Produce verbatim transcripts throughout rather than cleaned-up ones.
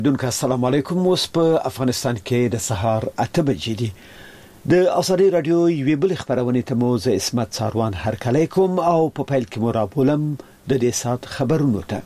دونکو السلام علیکم. اوس په افغانستان کې د سهار اته بجې دي. د ازادي رادیو یوې بل خبرونه ته مو زه اسمت ساروان هرکلی کوم او په پیل کې مو راپولم د دې سات خبرونو ته.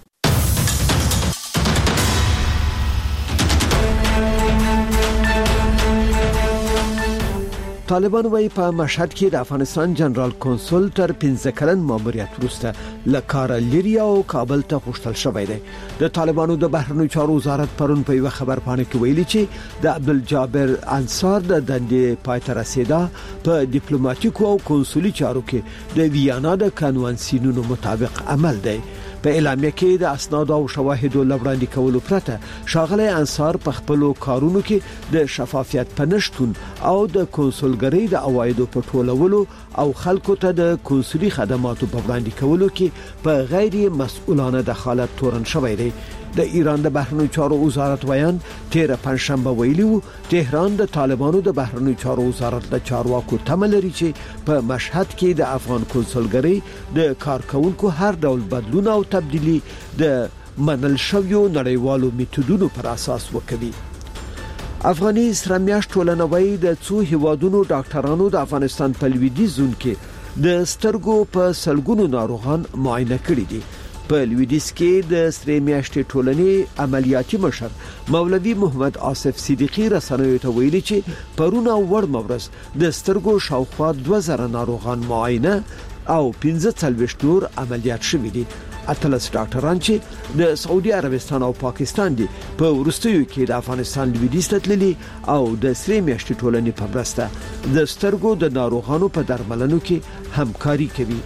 طالبان وايي په مشهد کې د افغانستان جنرال کنسول تر پنځه کلن ماموریت وروسته لکاره لري او کابل ته خوشتل شوی دی. د طالبانو د بهرنیو چارو وزارت پرون په یو خبر پاڼه کې ویلي چې د عبدالجابر انصار د دندې پاتې رسیدا په ډیپلوماټیکو او کنسولي چارو کې د ویانا د قانونسینونو مطابق عمل دی. په اعلامیه کې د اسناد او شواهد لوړاندې کولو پرته شاغله انصار په خپل کارونو کې د شفافیت پنشتون او د کنسولګری د اوایدو په ټولولو او خلکو ته د کنسولي خدماتو په وړاندې کولو کې په غیر مسؤلانه دخالت تورن شوی دی. د ایران د بهرنیو چارو وزارت ویان تیر پنځشنبه ویلي وو تهران د طالبانو د بهرنیو چارو وزارت د چارواکو تمه لري چې په مشهد کې د افغان کنسولګری د کارکونکو هر ډول بدلون او تبدیلی د منل شویو نړیوالو میتودونو پر اساس وکړي. افغاني سرمیاش ټولنوي د څو هیوادونو ډاکټرانو د افغانستان په لویدیځ زون کې د سترګو په سلګونو ناروغان معاینه کړي دي. په لویدیځ کې د سرې میاشتې ټولنې عملیاتي مشر مولوي محمد آصف صدیقی رسنیو ته ویلي چې پرونه وړ مورز د سترګو شاوخوا دوه زره ناروغان معاینه او پنځه څلوېښت نور عملیات شوي دي. اتلس ډاکټران چې د سعودي عربستان او پاکستان دي په ورستیو کې د افغانستان لویدیځ ته تللي او د سرې میاشتې ټولنې په مرسته د سترګو د ناروغانو په درملنو کې همکاري کوي.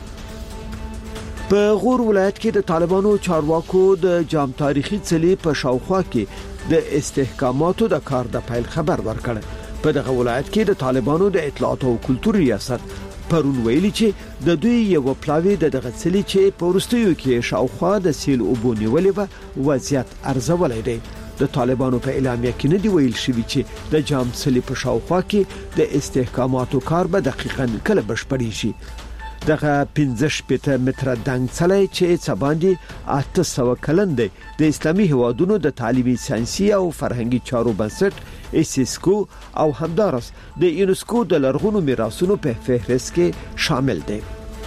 په غور ولایت کې د طالبانو چارواکو د جام تاریخي څلي په شاوخوا کې د استحکاماتو د کار د پیل خبر ورکړ. په دغه ولایت کې د طالبانو د اطلاعات او کلتور ریاست پرون ویلي چې د دوی یو پلاوی د دغه څلي چې په ورستیو کې شاوخوا د سیل اوبو نیولې و وضعیت ارزولای دی. د طالبانو په اعلامیه کې نه دی ویل شوی چې د جام څلي په شاوخوا کې د استحکاماتو کار به دقیقاً کله بشپړی شي. دغه پنځه شپږ متره دنګ څلی چې څباندې اته سوه کلن دی د اسلامي هیوادونو د تعلیمي ساينسي او فرهنګي چارو بنسټ ایسیسکو او همدارس د یونسکو د لرغونو میراثونو په فهرست کې شامل دی.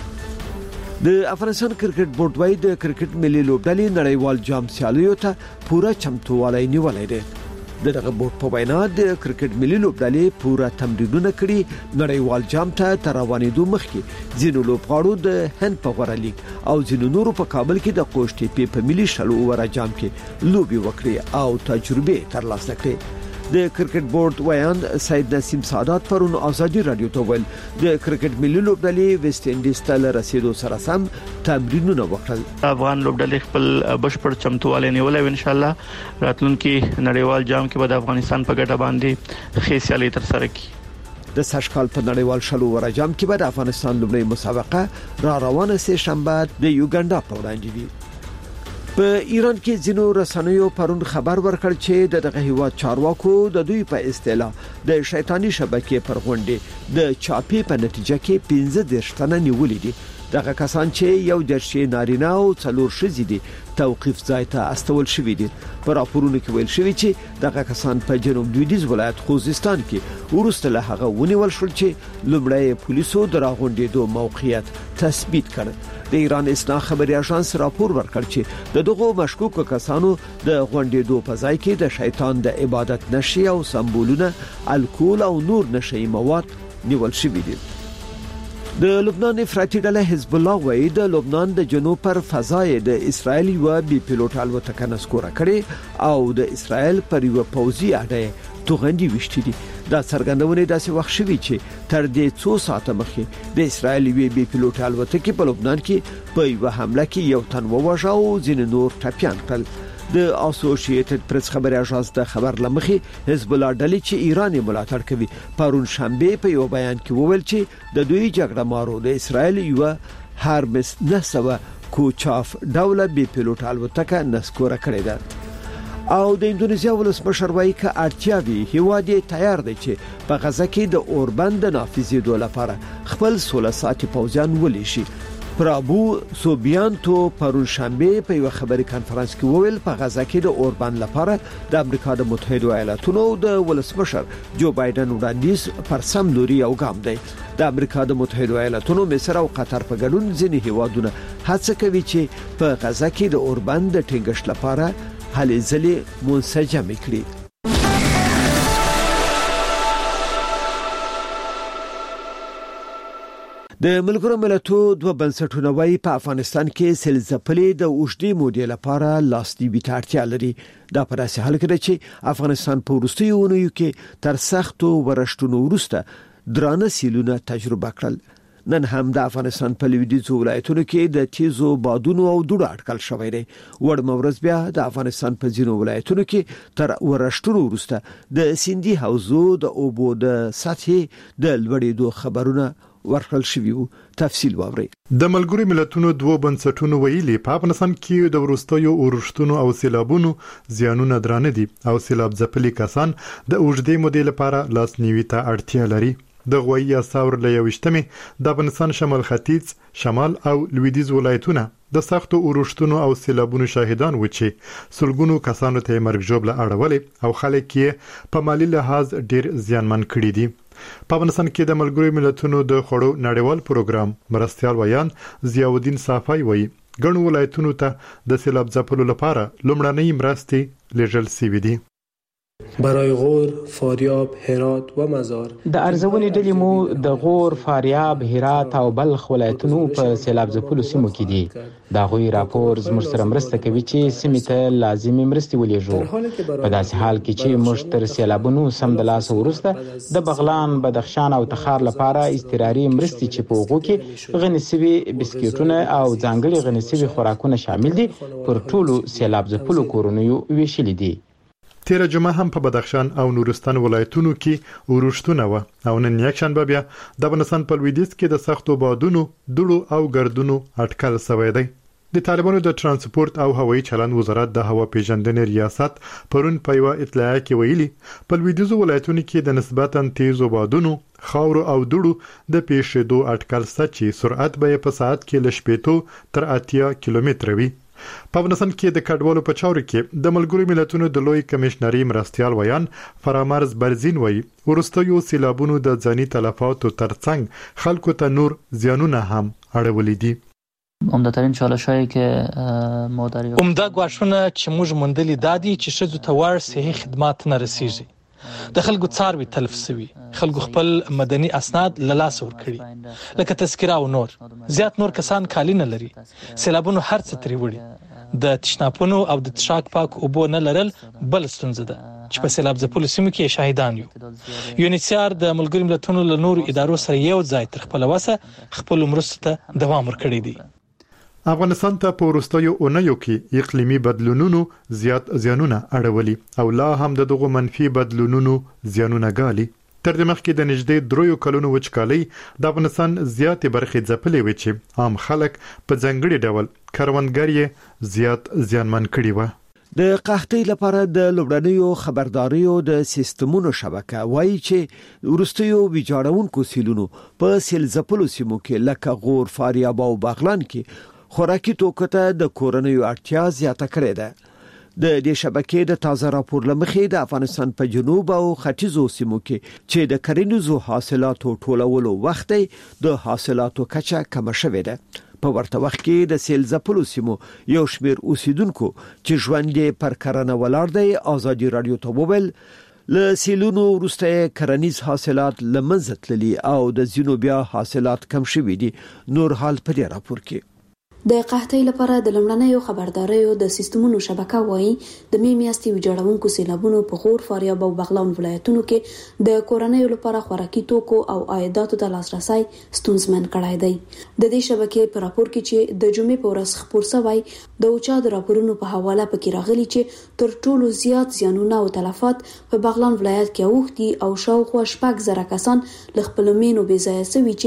د افغانستان کرکټ بورډ وايي د کرکټ ملي لوبډلې نړیوال جام سیالیو ته پوره چمتووالی نیولای دی. دغه بورډ په وینا د کرکټ ملي لوبډلې پوره تمرینونه کړي. نړیوال جام ته تر روانېدو مخکې ځینو لوبغاړو د هند په غوړه لیګ او ځینو نورو په کابل کې د قوشتې په ملي شلو ور جام کې لوبي وکړي او تجربه ترلاسه کړي. د کرکټ بورډ ویان سید نسیم سعادت پرون ازادي رادیو ته ویل د کرکټ ملي لوبډلې ویسټ انډیز ته رسیدو سره سم تمرینونه وکړل. افغان لوبډلې خپل بشپړ چمتووالی نیولای و ان شاء الله راتلونکي نړیوال جام کې به د افغانستان په ګټه باندې ښه سیالي تر سره کړي. د سشکال په نړیوال شلو ور جام کې به د افغانستان لوبډلې مسابقه را روانه سه شنبه د یوګاندا په وړاندې وي. په ایران کې ځینو رسنیو پرون خبر ورکړ چې د دغه هیواد چارواکو د دوی په اصطلاح د شیطانی شبکې پر غونډې د چاپی په نتیجه کې پنځه دیرش تنه نیولې دي. دغه کسان چې یو درشي نارینه او څلور ښځې دي توقيف ځای ته استول شوې دي. په راپورونو کې ویل شوی چې دغه کسان په جنوب لویدیځ ولایت خوزستان کې ورسته له هغه ونیول شول چې لومړی پولیسو د راغونډېدو موقعیت تثبیت کړ. د ایران اسنا خبري اژانس راپور ورکړ چې د دغو مشکوکو کسانو د غونډېدو په ځای کې د شیطان د عبادت نشي او سمبولونه الکول او نور نشي مواد نیول شوي دي. د لبنان افراطي ډله حزب الله وايي د لبنان د جنوب پر فضای د اسرایل یو بي پيلوټ الوتکه نسکوره کړي او د اسرایل پر یو پوځي اډه توغندي وشتي دي. دا څرګندونه داسې وخت شوی چې تر دې څو ساعته مخکې د اسرایل یو بي پيلوټ الوتکه په لبنان کې په یو حمله کې یو تن ووژه او ځین نور ټپيان کړل. د اسوسییټډ پریس خبري اژانس د خبر لمخې حزب الله ډلې چې ایران ملاتړ کوي پرون شنبه په یو بیان کې وویل چې د دوی جګړه مارو د اسرایل یو هارمس نه سو کوچاف ډوله بي پيلوټ الوتکه نسکوره کړې ده او د انډونیزیا ولسمشر وايي چې اړتیاوي هیواد تیار دی چې په غزه کې د اوربند نافذېدو لپاره خپل سوله ساتي پوځیان ولې شي. پرابو سوبیانتو پرون شنبه په یو خبري کانفرنس کې وویل په غزا کې د اوربان لپاره د امریکا د متحده ایالاتونو د ولسمشر جو بایدن وړاندیز پر سم لوري یو ګام دی. د امریکا د متحده ایالاتونو مصر او قطر په ګډون ځینې هیوادونه هڅه کوي چې په غزا کې د اوربان د ټینګښت لپاره هلې ځلې منسجم کړي. د ملګرو ملتونو دوه بنسټونه وايي په افغانستان کې سلسله د اوږدې مودې لپاره لاسنیوي ته اړتیا لري. دا په داسې حال کې ده چې افغانستان په وروستیو اونیو کې تر سختو ورښتونو وروسته درانه سیلونه تجربه کړل. نن هم د افغانستان په لویدیځو ولایتونو کې د تیزو بادونو او دوړو اټکل شوی دی. وړ مورز بیا د افغانستان په ځینو ولایتونو کې تر ورښتونو وروسته د سیندي حوزو د اوبو د سطحې د لوړېدو خبرونه ورکړل شوی وو. تفصیل واوري. د ملګرو ملتونو دوه بنسټونو ویلي په افغانستان کې د ورستیو اورښتونو او سیلابونو زیانونه درانه دي او سیلاب ځپلي کسان د اوږدې مودې لپاره لاسنیوي ته اړتیا لري. د غوي اساور له یوشتمه د افغانستان شمال ختیځ، شمال او لویدیځ ولایتونه د سختو اورښتونو او سیلابونو شاهدان و چې سلګونو کسانو ته مرګ ژوبله اړولې او خلک یې په مالی لحاظ ډیر زیانمن کړي دي. په افغانستان کې د ملګرو ملتونو د خړو نړیوال پروګرام مرستيال ویان ضیاءالدین صافی وایي ګڼو ولایتونو ته د سیلاب ځپلو لپاره لومړنۍ مرستې لیږل شوې دي. برای غور، فاریاب، هرات و مزار د ارزونې ډلې مو د غور، فاریاب، هرات او بلخ ولایتونو په سیلاب ځپلو سیمو کې دي. دا غوي راپور زموږ سره مرسته کوي چې سیمې ته لازمي مرستې ولېږو. په داسې حال کې چې موږ تر سیلابونو سم د لاس ورسته د بغلان، بدخشان او تخار لپاره استراري مرستې چې په هغو کې غني سوي بسکټونه او ځانګړي غني سوي خوراکونه شامل دي پر ټولو سیلاب ځپلو کورونو ویشل دي. تیر جمعه هم په بدخشان او نورستان ولایتونو کې اورښتونه و او نن یکشنبه بیا د افغانستان په لویدیځ کې د سختو بادونو، دوړو او ګردونو اټکل شوی دی. د طالبانو د ترانسپورت او هوایي چلند وزارت د هوا پیژندنې ریاست پرون په یو اطلاع کې ویلي په لویدیځو ولایتونو کې د نسبتاً تیزو بادونو، خاورو او دوړو د پیښېدو اټکل شته چې سرعت به په ساعت کې ل شپږ تر اتیا کیلومتره وي. په افغانستان کې د کډوالو په چارو کې د ملګرو ملتونو د لوی کمشنري مرستيال ویان فرامرز برزین وایي ورستیو سیلابونو د ځاني تلفاتو ترڅنګ خلکو ته نور زیانونه هم اړولې دي. عمدترین چالشایی که ما در عمده ګواښونه چې موږ موندلي دادي چې ښځو ته وړ صحي خدمات نه رسیږي. د خلکو څاروي تلف شوي، خلکو خپل مدني اسناد له لاسه ورکړي لکه تذکره او نور. زیات نور کسان کالی نه لري. سیلابونو هر څه ترې وړي. د تشناپونو او د تشاک پاک اوبو نه لرل بل ستونزه ده چې په سیلاب ځپلو سیمو کې شاهدان یو. یونیسیار د ملګرو ملتونو له نورو ادارو سره یو ځای تر خپل وسه خپل مرستو ته دوام ورکړی دی. افغانستان ته په وروستیو اونیو کې اقلیمي بدلونونو زیات زیانونه اړولي او لا هم دغه منفي بدلونونو زیانونه ګالي. تر دې مخکې د نږدې دریو کلونو وچکالۍ د افغانستان زیاتې برخې ځپلې وې چې عام خلک په ځانګړي ډول کروندګر یې زیات زیانمن کړي و. د قحطۍ لپاره د لومړنیو خبرداريو د سیستمونو شبکه وایي چې ورستیو ویجاړونکو سیلونو په سیل ځپلو سیمو کې لکه غور، فاریاب او بغلان کې خوراکي توکو ته د کورنیو اړتیا زیاته کړې ده. د دې شبکې د تازه راپور لمخې د افغانستان په جنوب او ختیځو سیمو کې چې د کرنیزو حاصلاتو ټولولو وخت د حاصلاتو کچه کم شوې ده. په ورته وخت کې د سیل ځپلو سیمو یو شمېر اوسیدونکو چې ژوند یې پر کرنه ولاړ دی ازادي رادیو ته وویل له سیلونو وروسته کرنیز حاصلات لمنځه تللي او د زینو بیا حاصلات کم شوي دي. نور حال په دې راپور کې د قحطۍ لپاره د لومړنیو خبرداریو د سیستمونو شبکه وایي د می میاشتې ویجاړونکو سیلابونو په غور، فاریاب او بغلان ولایتونو کې د کورنیو لپاره خوراکي توکو او عایداتو ته لاسرسي ستونزمن کړای دی. د دې شبکې په راپور کې چې د جمعې په ورځ خپور شوی د اوچا د راپورونو په حواله پکې راغلي چې تر ټولو زیات زیانونه او تلفات په بغلان ولایت کې اوښتي او شاوخوا شپږ زره کسان له خپل مینو بې ځایه شوي چې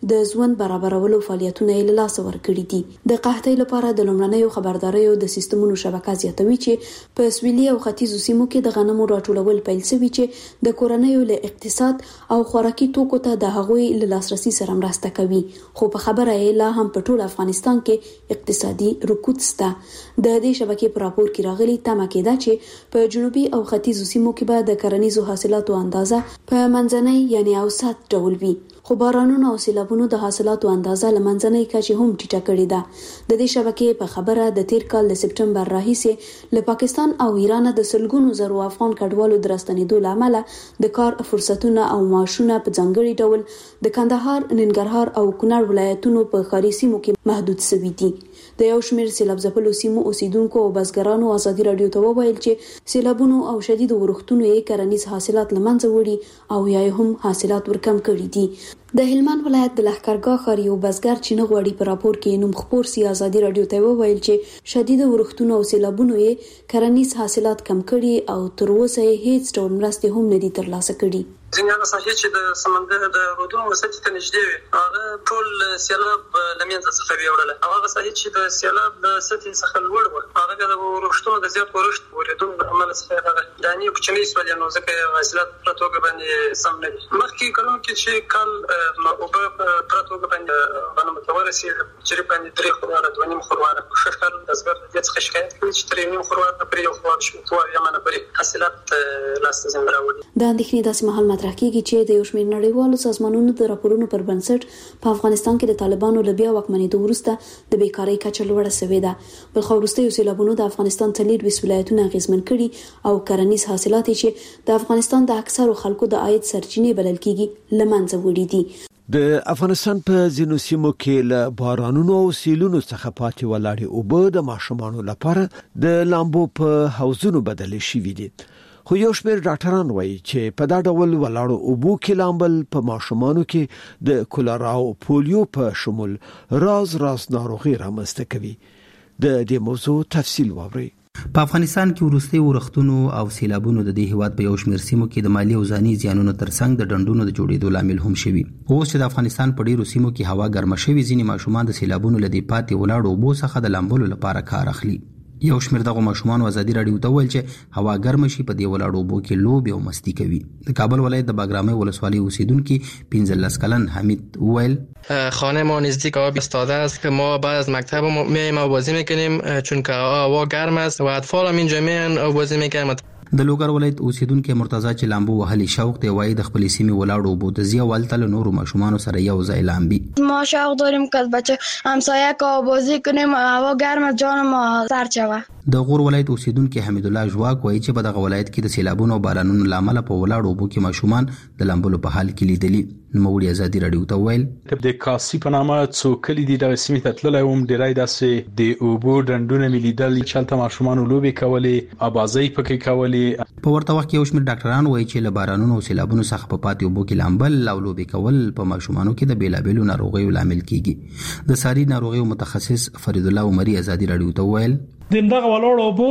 د ژوند برابرولو فعالیتونه یې له لاسه ورکړي دي. د قحطۍ لپاره د لومړنیو خبرداریو د سیستمونو شبکه زیاتوي چې په سویلي او ختیځو سیمو کې د غنمو راټولول پیل شوي چې د کورنیو له اقتصاد او خوراکي توکو ته د هغوی له لاسرسي سره مرسته کوي. خو په خبره یې لا هم په ټول افغانستان کې اقتصادي رکود شته. د دې شبکې په راپور کې راغلي تمه کېده چې په جنوبي او ختیځو سیمو کې به د کرنیزو حاصلاتو اندازه په منځنۍ یعنی اوسط ډول وي. خو بارانونو او سیلابونو د حاصلاتو اندازه له منځنۍ کچې هم ټیټه کړې ده. د دې شبکې په خبره د تیر کال د سپټمبر راهیسې له پاکستان او ایران د سلګونو زرو افغان کډوالو د راستنېدو له امله د کار فرصتونه او معاشونه په ځانګړي ډول د کندهار، ننګرهار او کونړ ولایتونو په ښاري سیمو کې محدود شوي دي. د یو شمېر سیلاب ځپلو سیمو اوسیدونکو او بزګرانو ازادي راډیو ته وویل چې سیلابونو او شدید اورښتونو یې کرنیز حاصلات له منځه وړي او یا هم حاصلات ورکم کړي دي. د هلمند ولایت د لښکرګاه ښار یو بزګر چې نه غواړي په راپور کې نوم خپور سي ازادي راډیو ته وویل چې شدید اورښتونو او سیلابونو یې کرنیز حاصلات کم کړي او تر اوسه یې هیڅ ډول مرستې هم نه دي ترلاسه کړي. ځینې هغه ساحې چې د سمندر د رودونو سطحې ته نږدې وي هغه ټول سیلاب له منځه څخه ویوړله او هغه ساحې چې د سیلاب د سطحې څخه لوړ وه هغه د اورښتونو د زیات اورښت ورېدو له امله څخه هغه دانې کوچنۍ سولې نو ځکه یې حاصلات په توګه باندې سم نه دي. مخکې کلونو کې چې کال اوبه په پوره توګه باندې غنمو ته ورسېد چې باندې درې خورواره دوه نیم خورواره ښه کال بزګر د دې څخه شکایت کوي چې ترې نیم خورواره پرې یو خورواره شو څو اویا منه پرې حاصلات لاسته زنګ راوړي. د اندېښنې داسې مهال مطرح کېږي چې د یو شمېر نړیوالو سازمانونو د راپورونو پر بنسټ په افغانستان کې د طالبانو له بیا واکمنېدو وروسته د بیکارۍ کچه لوړه شوې ده. بلخو وروستیو سیلابونو د افغانستان څلېرویشت ولایتونه اغېزمن کړي او کرنیز حاصلات چې د افغانستان د اکثرو خلکو د عاید سرچینې بلل کېږي له منځه وړي دي. د افغانستان په ځینو سیمو کې له بارانونو او سیلونو څخه پاتې ولاړې اوبه د ماشومانو لپاره د لامبو په حوضونو بدلې شوې دي. خو یو شمېر ډاکټران وایي چې په دا ډول ولاړو اوبو کې لامبل په ماشومانو کې د کولرا او پولیو په شمول راز راز ناروغي رامنځته کوي. د دې موضوع تفصیل واورئ. په افغانستان کې وروستي اورښتونو او سیلابونو د دې هیواد په یو شمېر سیمو کې د مالی او ځاني زیانونو ترڅنګ د ډنډونو د جوړېدو لامل هم شوي. اوس چې د افغانستان په ډیرو سیمو کې هوا ګرمه شوې ځینې ماشومان د سیلابونو له دې پاتې ولاړو اوبو څخه د لامبلو لپاره کار اخلي. یو شمېر دغه ماشومان ازادي راډیو ته ویل چې هوا ګرمه شي په دې ولاړو اوبو کې لوبې او مستی کوي. د کابل ولایت د باګرامي ولسوالۍ اوسیدونکي پنځلس کلن حمید ویل خانه ما نزدیک آب ایستاده است که ما بعد از مکتب میایم و بازی میکنیم چون که هوا گرم است و اطفال هم اینجا میان و بازی میکنن. د لوګر ولایت اوسیدونکو مرتضی چې لامبو وهلي شوق دی وایي د خپل سیمې ولاړو اوبو د زیه ولتل نورو ماشومانو سره یو ځای لامبي. ما شوق داریم که بچه همسایه که بازی کنیم هوا گرم جان ما سرد شوه. د غور ولایت اوسیدونکو حمید الله جواک وایي چې په دغه ولایت کې د سیلابونو او بارانونو لامل په ولاړو اوبو کې ماشومان د لامبلو په حال کې لیدلي. نوموړي ازادي راډیو ته ویل د کاسي په نامه څو کلی دي د سیمې ته تللی وم ډیری داسې د اوبو ډنډونه مې لیدل چې هلته ماشومانو لوبې کولې ابازۍ پکې کولې. په ورته وخت کې یو شمېر ډاکټران وایي چې له بارانونو او سیلابونو څخه په پاتې اوبو کې لامبل او لوبې کول په ماشومانو کې د بیلابیلو ناروغیو لامل کیږي. د ساري ناروغیو متخصص فرید الله عمري ازادي راډیو ته ویل دغه ولاړو اوبو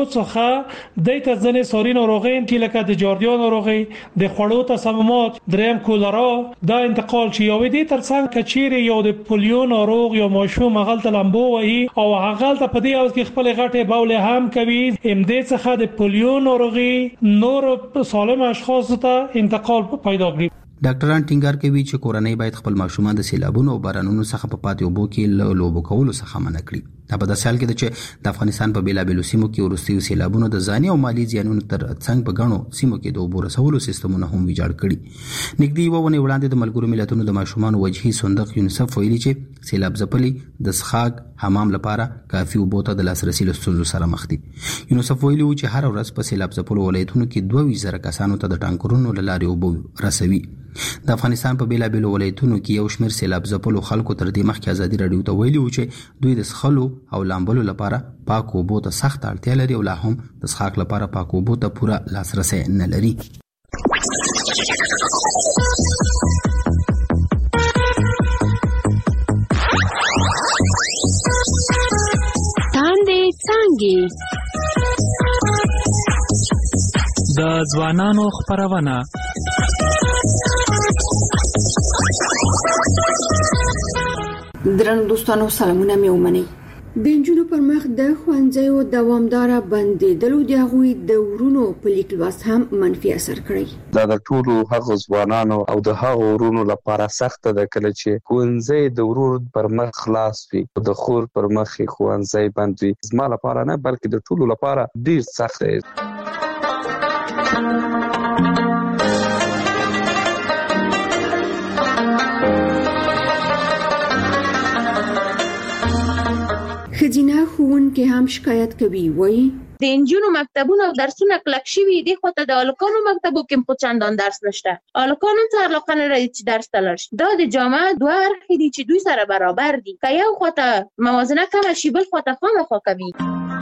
څخه د تزنې سوري ناروغي چې لکه د جاردیا ناروغي د خوړو تسممات دریم کولرا دا انتقال شي او دې ترڅنګ کچيري یو د پولیو ناروغ یو ماشوم غلط لامبو وهي او هغه ته په دې اوس کې خپل غټه بوله هم کوي ام دې څخه د پولیو ناروغي نور سالم اشخاص ته انتقال پیدا کوي. ډاکټران ټینګار کوي چې کورنۍ باید خپل ماشومان د سیلابونو او بارانونو څخه په پاتې اوبو کې لوبو کولو څخه منع کړي. دا په داسې حال کې ده چې د افغانستان په بیلابیلو سیمو کې وروستیو سیلابونو د ځاني او مالی زیانونو تر څنګ په غنو سیمو کې د اوبو رسولو سیستمونه هم ویجاړ کړي. نږدې یوه ونې وړاندې د ملګرو ملتونو د ماشومانو وجهي صندوق یونیسف ویلي چې سیلاب ځپلي د څښاک حمام لپاره کافي اوبو ته د لاسرسي له ستونزو سره مخ دي. یونیسف ویلي و چې هر ورځ په سیلاب ځپلو ولایتونو کې دوه ویشت زره کسانو ته د ټانکرونو له لارې اوبه رسوي. د افغانستان په بیلابیلو ولایتونو کې یو شمېر سیلاب ځپلو خلکو تر دې مخکې ازادي راډیو ته ویلي و چې دوی د څښلو او لامبلو لپاره پاکو اوبو ته سخت اړتیا لري او لا هم د څښاک لپاره پاکو اوبو ته پوره لاسرسی نه لري. تاندې څانګې د ځوانانو خپرونه درنو دوستانو سلامونه مې ومنئ. د نجونو پر مخ د ښوونځیو دوامداره بندېدلو د هغوی د ورونو په لیک لوست هم منفي اثر کړی. دا د ټولو هغو ځوانانو او د هغو ورونو لپاره سخت ده کله چې ښوونځی د ورور پر مخ خلاص وي، د خور پر مخ ښوونځی بند وي. زما لپاره نه بلکې د ټولو لپاره ډیر سخت دی. خزینه ښوونکي هم شکایت کوي، وایي د انجونو مکتبونو او درسونه کلک شوي دي، خو ته د الکانو مکتبو کې خو چندان درس نشته. الکانو څه علاقه نه لري چې درس ته لاړ شي. دا د جامعه دوه اړخې دي چې دوی سره برابر دي. که یو خواته موازنه کمه شي بل خواته خامخا کوي.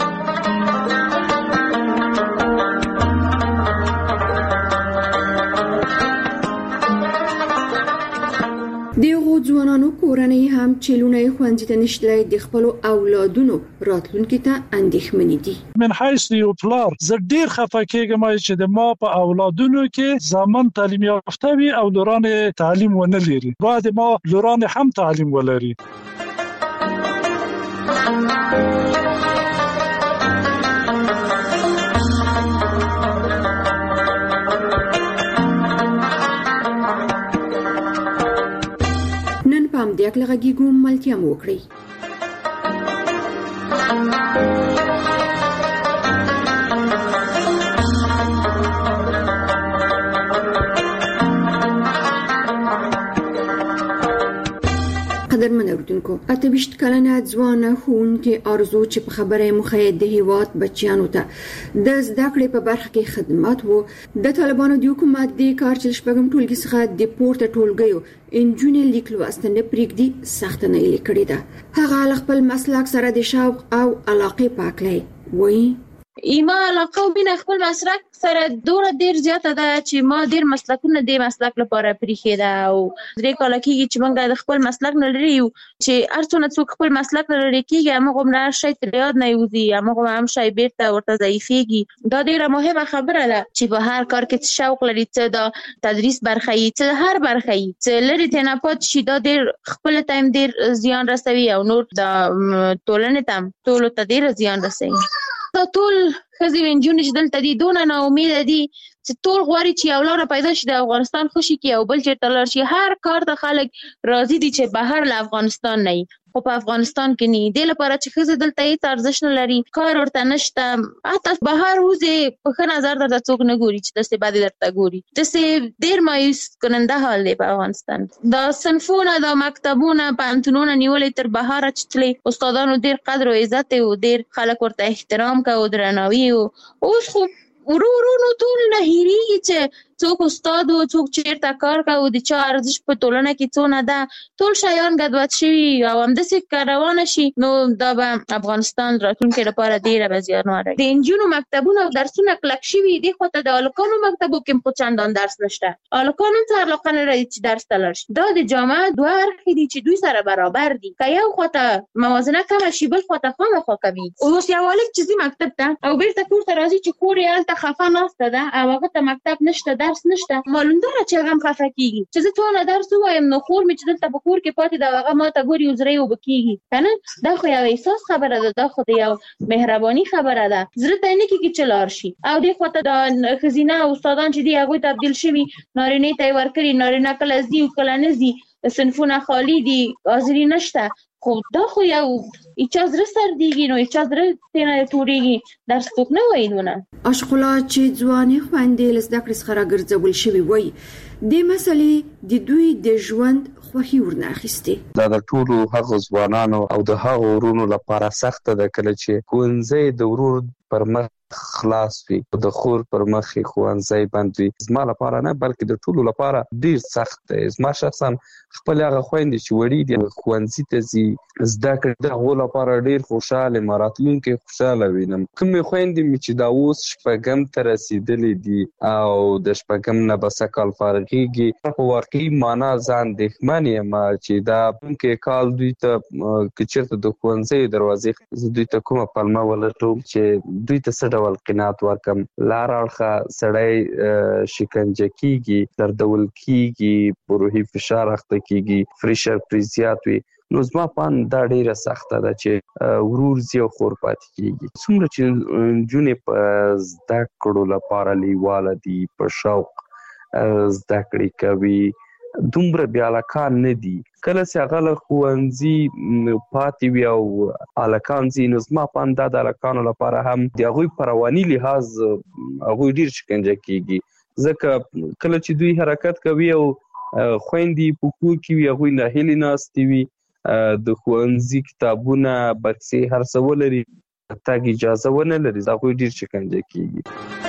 دغه ځوانانو کورنۍ هم چې لونی ښوونځي ته نشتلی د خپلو اولادونو راتلونکي ته اندېښمنې دي. من حیث یو پلار زه ډیر خفه کېږم چې د ما په اولادونو کې زامن تعلیم یافته وي او لوران تعلیم ونه لري. باید ما لوران هم تعلیم ولري. هم د اکل غږیږو ملتیا مو وکړي. قدرمن اوریدونکو، اته ویشت کلنه ځوانه ښوونکې آرزو چې په خبره مخه د هیواد بچیانو ته د زده کړې په برخه کې خدمات وو، د طالبانو د حکومت د کار چې شپږم ټولګي څخه د پورته ټولګیو انجونې لیک لوست نه پرېږدي سخته نه لیکړې ده. هغه خپل مسلک سره د شوق او علاقې پاکلې، وایي ایما علاقه او مینه خپل مسلک سره دوره ډیر زیاته ده چې ما ډیر مسلکونه د مسلک لپاره پریښې ده او درې کاله کېږي چې موږ د خپل مسلک نه لري یو چې هر څونه څوک خپل مسلک نه لري کېږي هغه عمره شی تر یاد نه یوځي، هغه هم شی بیرته ورته ضعیفېږي. دا ډیره مهمه خبره ده چې په هر کار کې شوق لري، څه د تدریس برخه یې څه هر برخه یې څه لري ته نه پات شي. دا ډیر خپل ټایم ډیر زیان رسوي او نور د ټولنې ته ټول ته ډیر زیان رسوي. دا ټول ښځې ونجونې چې دلته دي دونه نا امیده دي چې ټول غواړي چې یو لاره پیدا شي د افغانستان خوشي کړي او بل چېرته لاړ شي. هر کار ته خلک راضي دي چې بهر له افغانستان نه وي، خو په افغانستان کې نه. دې لپاره چې ښځې دلته هېڅ ارزښت نه لري، کار ورته نشته، حتی بهر وځې په ښه نظر درته څوک نه ګوري چې داسې بدې درته ګوري. داسې ډېر مایوس کننده حال دی په افغانستان. دا صنفونه دا مکتبونه پوهنتونونه نیولې تر بهره چې تللې، استادانو ډېر قدر او عزت و، ډېر خلک ورته احترام کوي، درناوي و. اوس خو ورو ورو نو ټول نه هېرېږي چې څوک استاد و څوک چېرته کار کوي، د چا ارزښت په ټولنه کې څونه ده. ټول شیان ګډوډ شوي او همداسې که روانه شي نو دا به افغانستان راتلونکي لپاره ډېره به زیانمنه وي. د نجونو مکتبونه او درسونه کلک شوي دي، خو ته د الکانو مکتبو کې خو چندان درس نشته. الکانو څه علاقه نه لري چې درس ته لاړ شي. دا د جامعه دوه اړخې دي چې دوی سره برابر دي. که یو خواته موازنه کمه شي بل خواته خامخا کوي. اوس یو هلک چې ځي مکتب ته او بیرته کور ته راځي چې خور یې هلته خفه ناسته ده او هغه ته مکتب نشته، درس نشته، معلوم ده چې هغه هم خفه کېږي چې زه څونه درس ووایم نو خور مې چې دلته په کور کې پاتې ده هغه ما ته ګوري او زړه یې اوبه کېږي که نه. دا خو یو احساس خبره ده، دا خو د یو مهرباني خبره ده. زړه ته یې نه کېږي چې لاړ شي. او دې خواته د ښځینه استادان چې دي هغوی تبدیل شوي، نارینې ته یې ورکړي، نارینه کله ځي او کله نه ځي، صنفونه خالي دي، حاضري نشته. خو دا خو یو هیچا زړه سردېږي نو هیچا زړه ترېنه تورېږي، درس څوک نه وایي دونه. اشقلا چې ځوانې خویندې له زده کړې څخه راګرځول شوي وایي دې مسلې د دوی د ژوند خوښي ورنه اخیستې. دا د ټولو هغو ځوانانو او د هغو ورونو لپاره سخته ده کله چې ښوونځی د ورور پر مخ خلاص وي، د خور پر مخ ښوونځی بند وي. زما لپاره نه بلکې د ټولو لپاره ډیر سخت دی. زما شخصا خپل هغه خویندې چې وړي دي ښوونځي ته ځي زده کړې د هغو لپاره ډیر خوشحاله یم، راتلونکی خوشحاله وینم. کومې خویندې مې چې دا اوس شپږم ته رسېدلې دي او د شپږم نه به سږ کال فارغېږي، په واقعي معنا زه اندېښمن یم چې دا راتلونکی کال دوی ته که چېرته د ښوونځیو دروازې زه دوی ته کومه پلمه ولټوم چې دوی ته څه ډول قناعت ورکم. لار اړخه سړی شکنجه کېږي، دردول کېږي، په روحي فشار اخته کېږي، پریشر پرې زیات وي. نو زما پان دا ډیره سخته ده چې ورور زی او خور پاتې کیږي. څومره چې جونې په زده کړو لپاره لیواله دي، په شوق زده کړې کوي، دومره بیا هلکان نه دي. کله چې هغه له ښوونځي پاتې وي او هلکان ځي، نو زما په اند دا د هلکانو لپاره هم د هغوی په رواني لحاظ هغوی ډېر شکنجه کېږي، ځکه کله چې دوی حرکت کوي او خویندې په کور کې وي، هغوی ناهیلې ناستې وي، د ښوونځي کتابونه بکسې هر څه ولري، تګ اجازه ونه لري، هغوی ډېر شکنجه کېږي.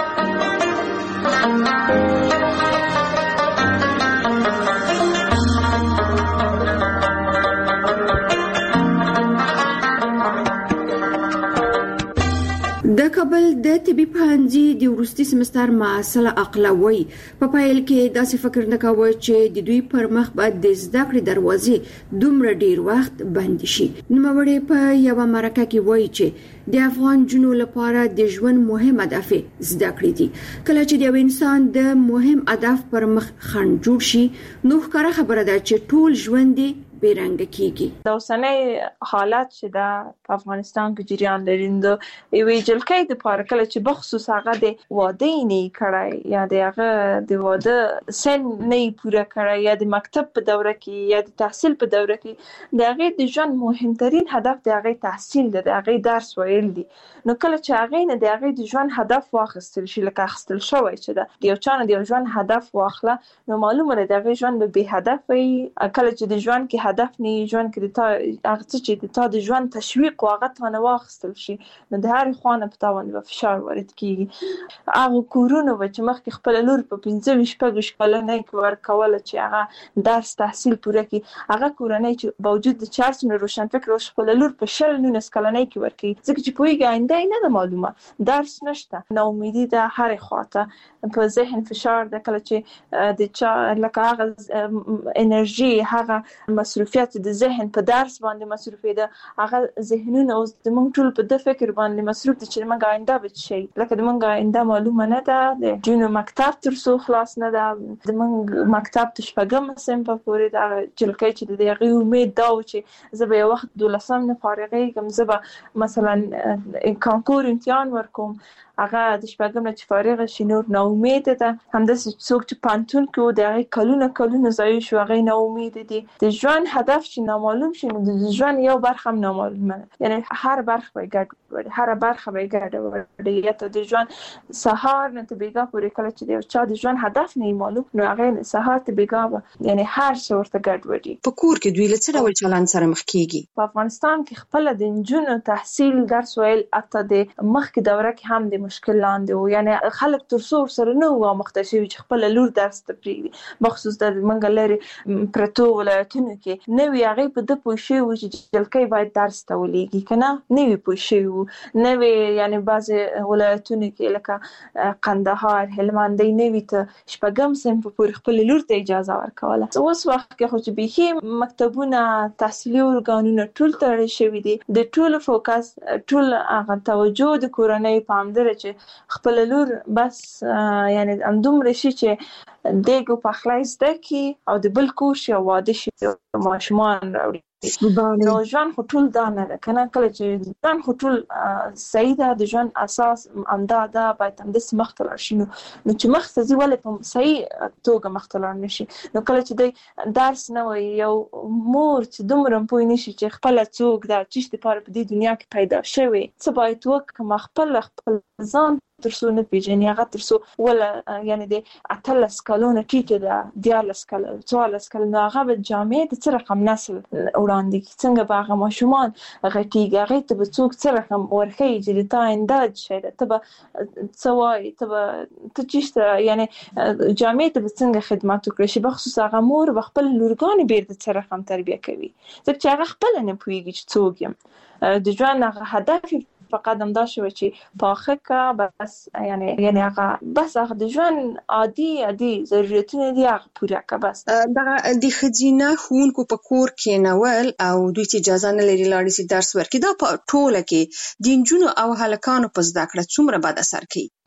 د کابل د طبي پوهنځي د وروستي سمستر محصل اقلوي په پیل کې داسې فکر نه کاوه چې د دوی پر مخ به د زده کړې دروازې دومره ډیر وخت بند شي. نوموړی په یوه مرکه کې وایي چې د افغان جنو لپاره د ژوند مهم هدف زده کړې دي. کله چې د یو انسان د مهم هدف پر مخ خنډ جوړ شي، نو ښکاره خبره ده چې ټول ژوند بیرنګ کیږي. د اوسنۍ حالت چې د افغانستان کې جریان لري، د یوې جلکې د پاره کله چې بخصوص هغه د واده نه کړای یا د هغه د واده سن نه پوره کړای یا د مکتب په دوره کې یا د تحصیل په دوره کې، د هغه د ژوند مهمترین هدف د هغه تحصیل دی، د هغه درس ویل دي. نو کله چې هغه نه د هغه د ژوند هدف واخیستل شي، لکه اخیستل شوی چې د یو چا نه د ژوند هدف واخله، نو معلومه ده د هغه ژوند به بې هدف وي. کله چې د ژوند کې هدف نه ژوند کې د تا هغه چې د تا د ژوند تشویق او هغه ته نه واخیستل شي، نو د هر خوانه په تا باندې فشار وارد کیږي. هغه کورونه چې مخکې خپل لور په پنځه ویشت شپږ کلنۍ کې ورکوله چې هغه درس تحصیل پوره کړي، هغه کورنۍ چې باوجود د چارس نه روشن فکر او خپل لور په شل نولس کلنۍ کې ورکړي، ځکه چې پوهیږي آینده نه ده معلومه، درس نشته، ناامیدي ده هر خواته، په ذهن فشار ده. کله چې د چا لکه هغه انرژي، هغه مصروفیت د ذهن په درس باندې مصروف ده، هغه ذهنونه اوس د موږ ټول په د فکر باندې مصروف دي چې موږ آینده به شي، لکه د موږ آینده معلومه نه ده، د جنو مکتب تر څو خلاص نه ده، د موږ مکتب ته شپږم صنف پورې دا جلکې چې د هغې امید دا و چې زه به یو وخت دولسم نه فارغېږم، زه به مثلا کانکور امتحان ورکوم، هغه د شپږم نه چې فارغ شي نور نا امید ده. همداسې څوک چې پانتون کې و د هغې کلونه کلونه ضایع شو، هغې نا امید دي. د ژوند هدف چې نامعلوم شي، نو د ژوند یو برخه هم نامعلومه ده، یعنی هر برخه به ګډ وړي، هر برخه به ګډ وړي، یا ته د ژوند سهار نه ته بیګا پورې کله چې د یو چا د ژوند هدف نه معلوم، نو هغې سهار ته بیګا به یعنی هر څه ورته ګډ وړي. په کور کې دوی له څه ډول چلند سره مخ کیږي؟ په افغانستان کې خپل د نجونو تحصیل درس ویل اته د مخکې دوره کې هم د مشکل لاندې و، یعنی خلک تر څو سره نه و مخته شوي چې خپل لور درس ته پرېږدي، بخصوص د منګ لري پرتو ولایتونو کې نه وي هغې په ده پوه شوي وو چې جلکۍ باید درس ته ولېږي، که نه نه وي پوه شوي وو، نه وي یعنی بعضې ولایتونو کې لکه قندهار، هلمند دی نه وي ته شپږم صنف پورې خپل لور ته اجازه ورکوله. اوس وخت کې خو چې بیخي مکتبونه، تحصیلي ارګانونه ټول تړل شوي دي، د ټولو فوکس، ټول هغه توجه د کورنۍ په همدې ده چې خپل لور بس یعنی همدومره شي چې دیګ او پخلی زده کړي او د بل کور شي او واده شي او ماشومان راوړي. نو ژوند خو ټول دا نه ده که نه، کله چې ژوند خو ټول صحیح ده، د ژوند اساس همدا ده، باید همداسې مخته لاړ شي. نو نو چې مخته ځي ولې په صحیح توګه مخته لاړ نه شي؟ نو کله چې دی درس نه وایي، یو مور چې دومره پوه نه شي چې خپله څوک ده، څه دپاره په دې دنیا کې پیدا شوې، څه باید وکړم، خپل خپل ځان تر څو نه پېژني، هغه تر څو وله یعنې د اتلس کلونه ټیټه ده، دیارلس کاله، څوارلس کاله، نو هغه به جامعې ته څه رقم نسل وړاندې کړي، څنګه به هغه ماشومان غټېږي، هغې ته به څوک څه رقم ورښیي چې د تا آینده شی ده، ته به څه وایي، ته به ته چېرته یعنې جامعې ته به څنګه خدمت وکړی شي. بخصوص هغه مور به خپل لورګانې بېرته څه رقم تربیه کوي، ځکه چې هغه خپله نه پوهېږي چې څوک یم. د ژوند هغه هدف فقط همدا شوه چې پاخه که بس، یعنی یعنی هغه بس هغه د ژوند عادي عادي ضرورتونه دي هغه پوره که بس. دغه د ښځینه ښوونکو په کور کېنول او دوی ته اجازه نه لري لاړې شي درس ورکړي، دا په ټوله کې د نجونو او هلکانو په زده کړه څومره بد اثر کوي؟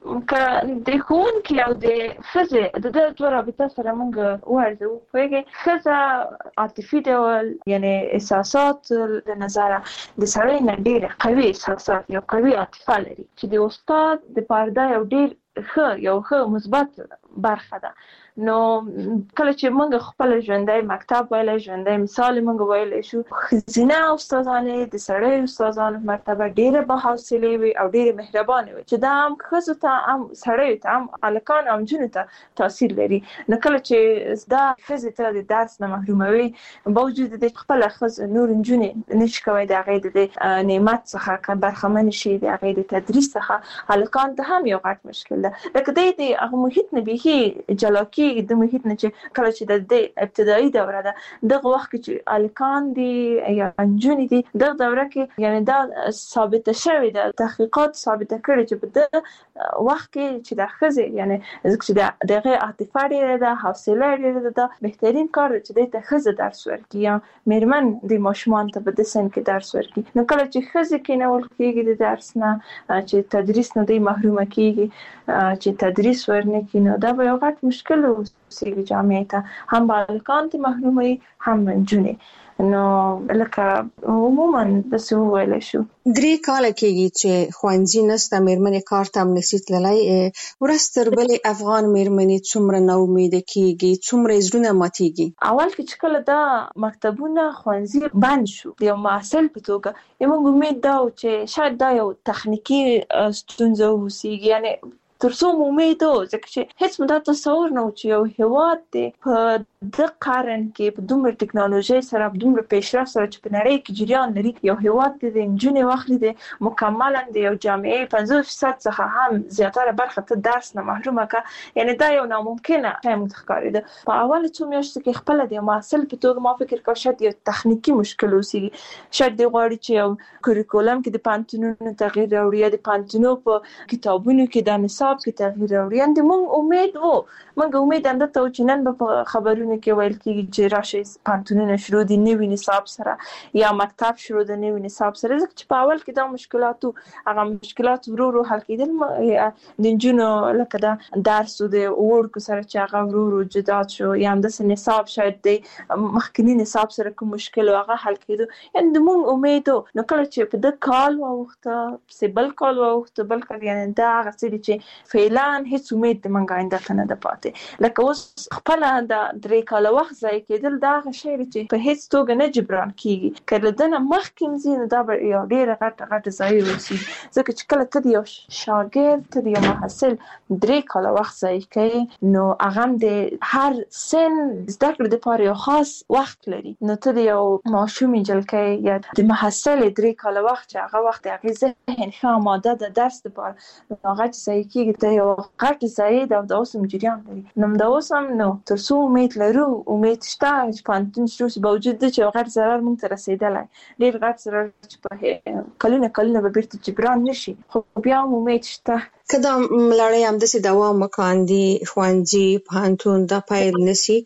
که د ښوونکي او د ښځې د دې دوه رابطه سره موږ وارزو پوهېږئ ښځه عاطفي ډول یعنی احساسات د نظره د سړی نه ډېر قوي احساسات یو قوي عاطفه لري چې د استاد د پاره یو ډېر ښه یو ښه مثبت برخه ده. نو کله چې موږ خپل ژوندۍ مکتب ویلای ژوندۍ مثال موږ ویلای شو ښځینه استادانې د سړی استادانو مرتبه ډېره با حوصلې وي او ډېرې مهربانې وي چې دا هم ښځو ته هم سړیو ته هم هلکان او نجونو ته تاثیر لري. نو کله چې دا ښځې ته د درس نه محروموي باوجود د خپله ښځه نور نجونې نشي کولی د هغې د دې نعمت څخه برخمنې شي د هغې د تدریس څخه هلکان ته هم یو غټ مشکل ده. لکه دی د هغه محیط نه بیخي جلا کېږي د محیط نه چې کله چې د دې ابتدایي دوره ده دغه وخت کې چې هلکان دي یا نجونې دي دغه دوره کې یعنې دا ثابته شوې ده تحقیقات ثابته کړي چې په دغه وخت کې چې د ښځې یعنې ځکه چې د هغې عاطفه ډېره ده حوصله ډېره ده بهترین کار ده چې دی ته ښځه درس ورکړي یا مېرمن د ماشومانو ته په دې سن کې درس ورکړي. نو کله چې ښځې کېنول کېږي د درس نه چې تدریس نه دوی محرومه کېږي چې تدریس ورنه کړي نو دا به یو غټ مشکل وسیږي جامعې ته هم به هلکان ته محروموي هم نجونې. نو لکه عموما داسې وویلی شو درې کاله کېږي چې ښوونځي نشته مېرمنې کار ته هم نشي تللی ورځ تر بلې افغان مېرمنې څومره ناامیده کېږي څومره زړونه ماتېږي. اول کې چې کله دا مکتبونه ښوونځي بند شو د یو محصل په توګه موږ امید دا و چې شاید دا یو تخنیکي ستونزه وسیږي یعنې تر څو مو امید و ځکه چې هیڅ مو دا تصور نه و چې یو هېواد دی په دغه قرن کې په دومره ټکنالوژۍ سره په دومره پیشرفت سره چې په نړۍ کې جریان لري یو هېواد دی د نجونې واخلي دی مکملا د یو جامعې پنځوس فیصد څخه هم زیاتره برخه ته درس نه محرومه که یعنې دا یو ناممکنه شی موږ ته ښکارېده. په اول څو میاشتو کې خپله د یو محصل په توګه ما فکر کوم شاید یو تخنیکي مشکل اوسېږي شاید دی غواړي چې یو کریکولم کې د پوهنتونونو تغییر راوړي یا د پوهنتونو په کتابونو کې د نصاب کې تغییر راوړي. یعنې موږ امید و موږ امید همدلته و چې نن به په خبرونو کې ویل کېږي چې راشئ پوهنتونونه شروع دي نوي نصاب سره یا مکتب شروع د نوي نصاب سره ځکه چې په اول کې دا مشکلات هغه مشکلات ورو ورو حل کېدل د نجونو لکه دا درس د وړکو سره چې هغه ورو ورو جدا شو یا همداسې نصاب شاید د مخکني نصاب سره کوم مشکل و هغه حل کېدو یعنې د موږ امید و. نو کله چې په دغه کال واوښته پسې بل کال واوښته بل کال یعنې دا هغه څه دي چې فعلا هېڅ امید د موږ آینده ته نه ده پاتې. لکه اوس خپله د درې کاله وخت ضایع کېدل دا هغه شی دی چې په هېڅ توګه نه جبران کېږي که له ده نه مخکې هم ځي نو دا به یو ډېره غټه غټه ضایع وسیږي ځکه چې کله ته د یو شاګرد ته د یو محصل درې کاله وخت ضایع کوې نو هغه هم د هر سن زده کړې دپاره یو خاص وخت لري. نو ته د یو ماشوم نجلۍ یا د محصل درې کاله وخت چې هغه وخت د هغې ذهن ښه آماده د درس دپاره نو هغه چې ضایع کېږي ته یو غټ ضایع ده او دا اوس هم جریان لري. نو همدا اوس هم نو تر څو امید لرو امید شته چې پوهنتون شروع شي باوجود ده چې یو غټ ضرر موږ ته رسېدلی ډېر غټ ضرر چې په کلونه کلونه به بیرته جبران نه شي خو بیا هم امید شته. که دا لړۍ همداسې دوام وکاندي ښوونځي پوهنتون دا پیل نشي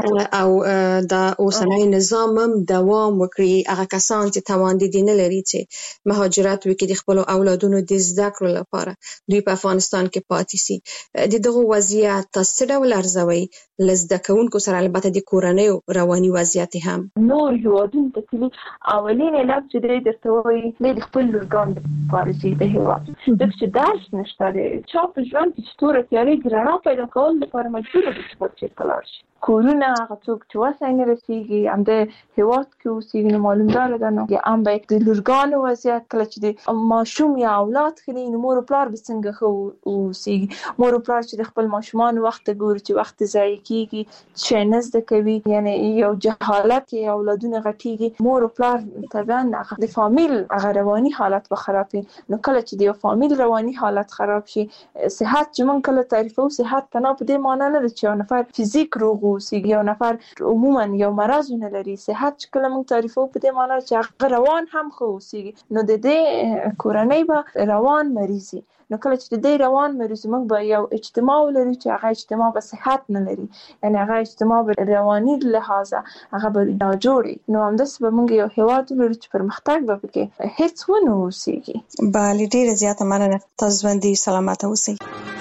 او دا اوسنی نظام هم دوام وکړي هغه کسان چې توان دي نه لري چې مهاجرت وکړي د خپلو اولادونو د زده کړو لپاره دوی په افغانستان کې پاتې سي د دغه وضعیت تاسو څه ډول ارزوئ له زده کوونکو سره البته د کورنیو رواني وضعیت هم نور هېوادونو ته تلي اولین علت چې دی درته وایي دی د خپل لورګانو دپاره ځي د هېواد ځکه چې درس نشته چا په ژوند کې چې توره تیارې د رڼا پیدا کولو لپاره مجبوره ده چې بل چېرته لاړ شي. کورونه هغه څوک چې وسای نه رسېږي همدې هېواد کې اوسېږي نو معلومداره ده نو یا هم به د لورګانو وضعیت کله چې د ماشوم یا اولاد ښه دی نو مور و پلار به څنګه ښه اوسېږي. مور و پلار چې د خپل ماشومانو وخت ته ګوري چې وخت ضایع کېږي شی نه زده کوي یعنې یو جهالت کې اولادونه غټېږي مور و پلار طبعا د فامیل هغه رواني حالت به خراب وي. نو کله چې د یو فامیل رواني حالت خراب شي صحت چې موږ کله تعریفوو صحت تنها په دې معنا نه ده چې یو نفر فزیک روغ اوسېږي یو نفر عموما یو مرض نه لري. صحت چې کله موږ تعریفوو په دې معنا چې هغه روان هم ښه اوسېږي نو د دې کورنۍ به روان مریض وي. نو کله چې د روان مریض موږ به یو اجتماع ولرو چې هغه اجتماع به صحت نه لري، یعنی هغه اجتماع به رواني لحاظه هغه به دا جوړي، نو همداسې به موږ یو هیواد ولرو چې پرمختګ به پکې هیڅ ونه اوسېږي. بله ډیره زیاته مننه، تاسو ژوندي سلامت اوسئ.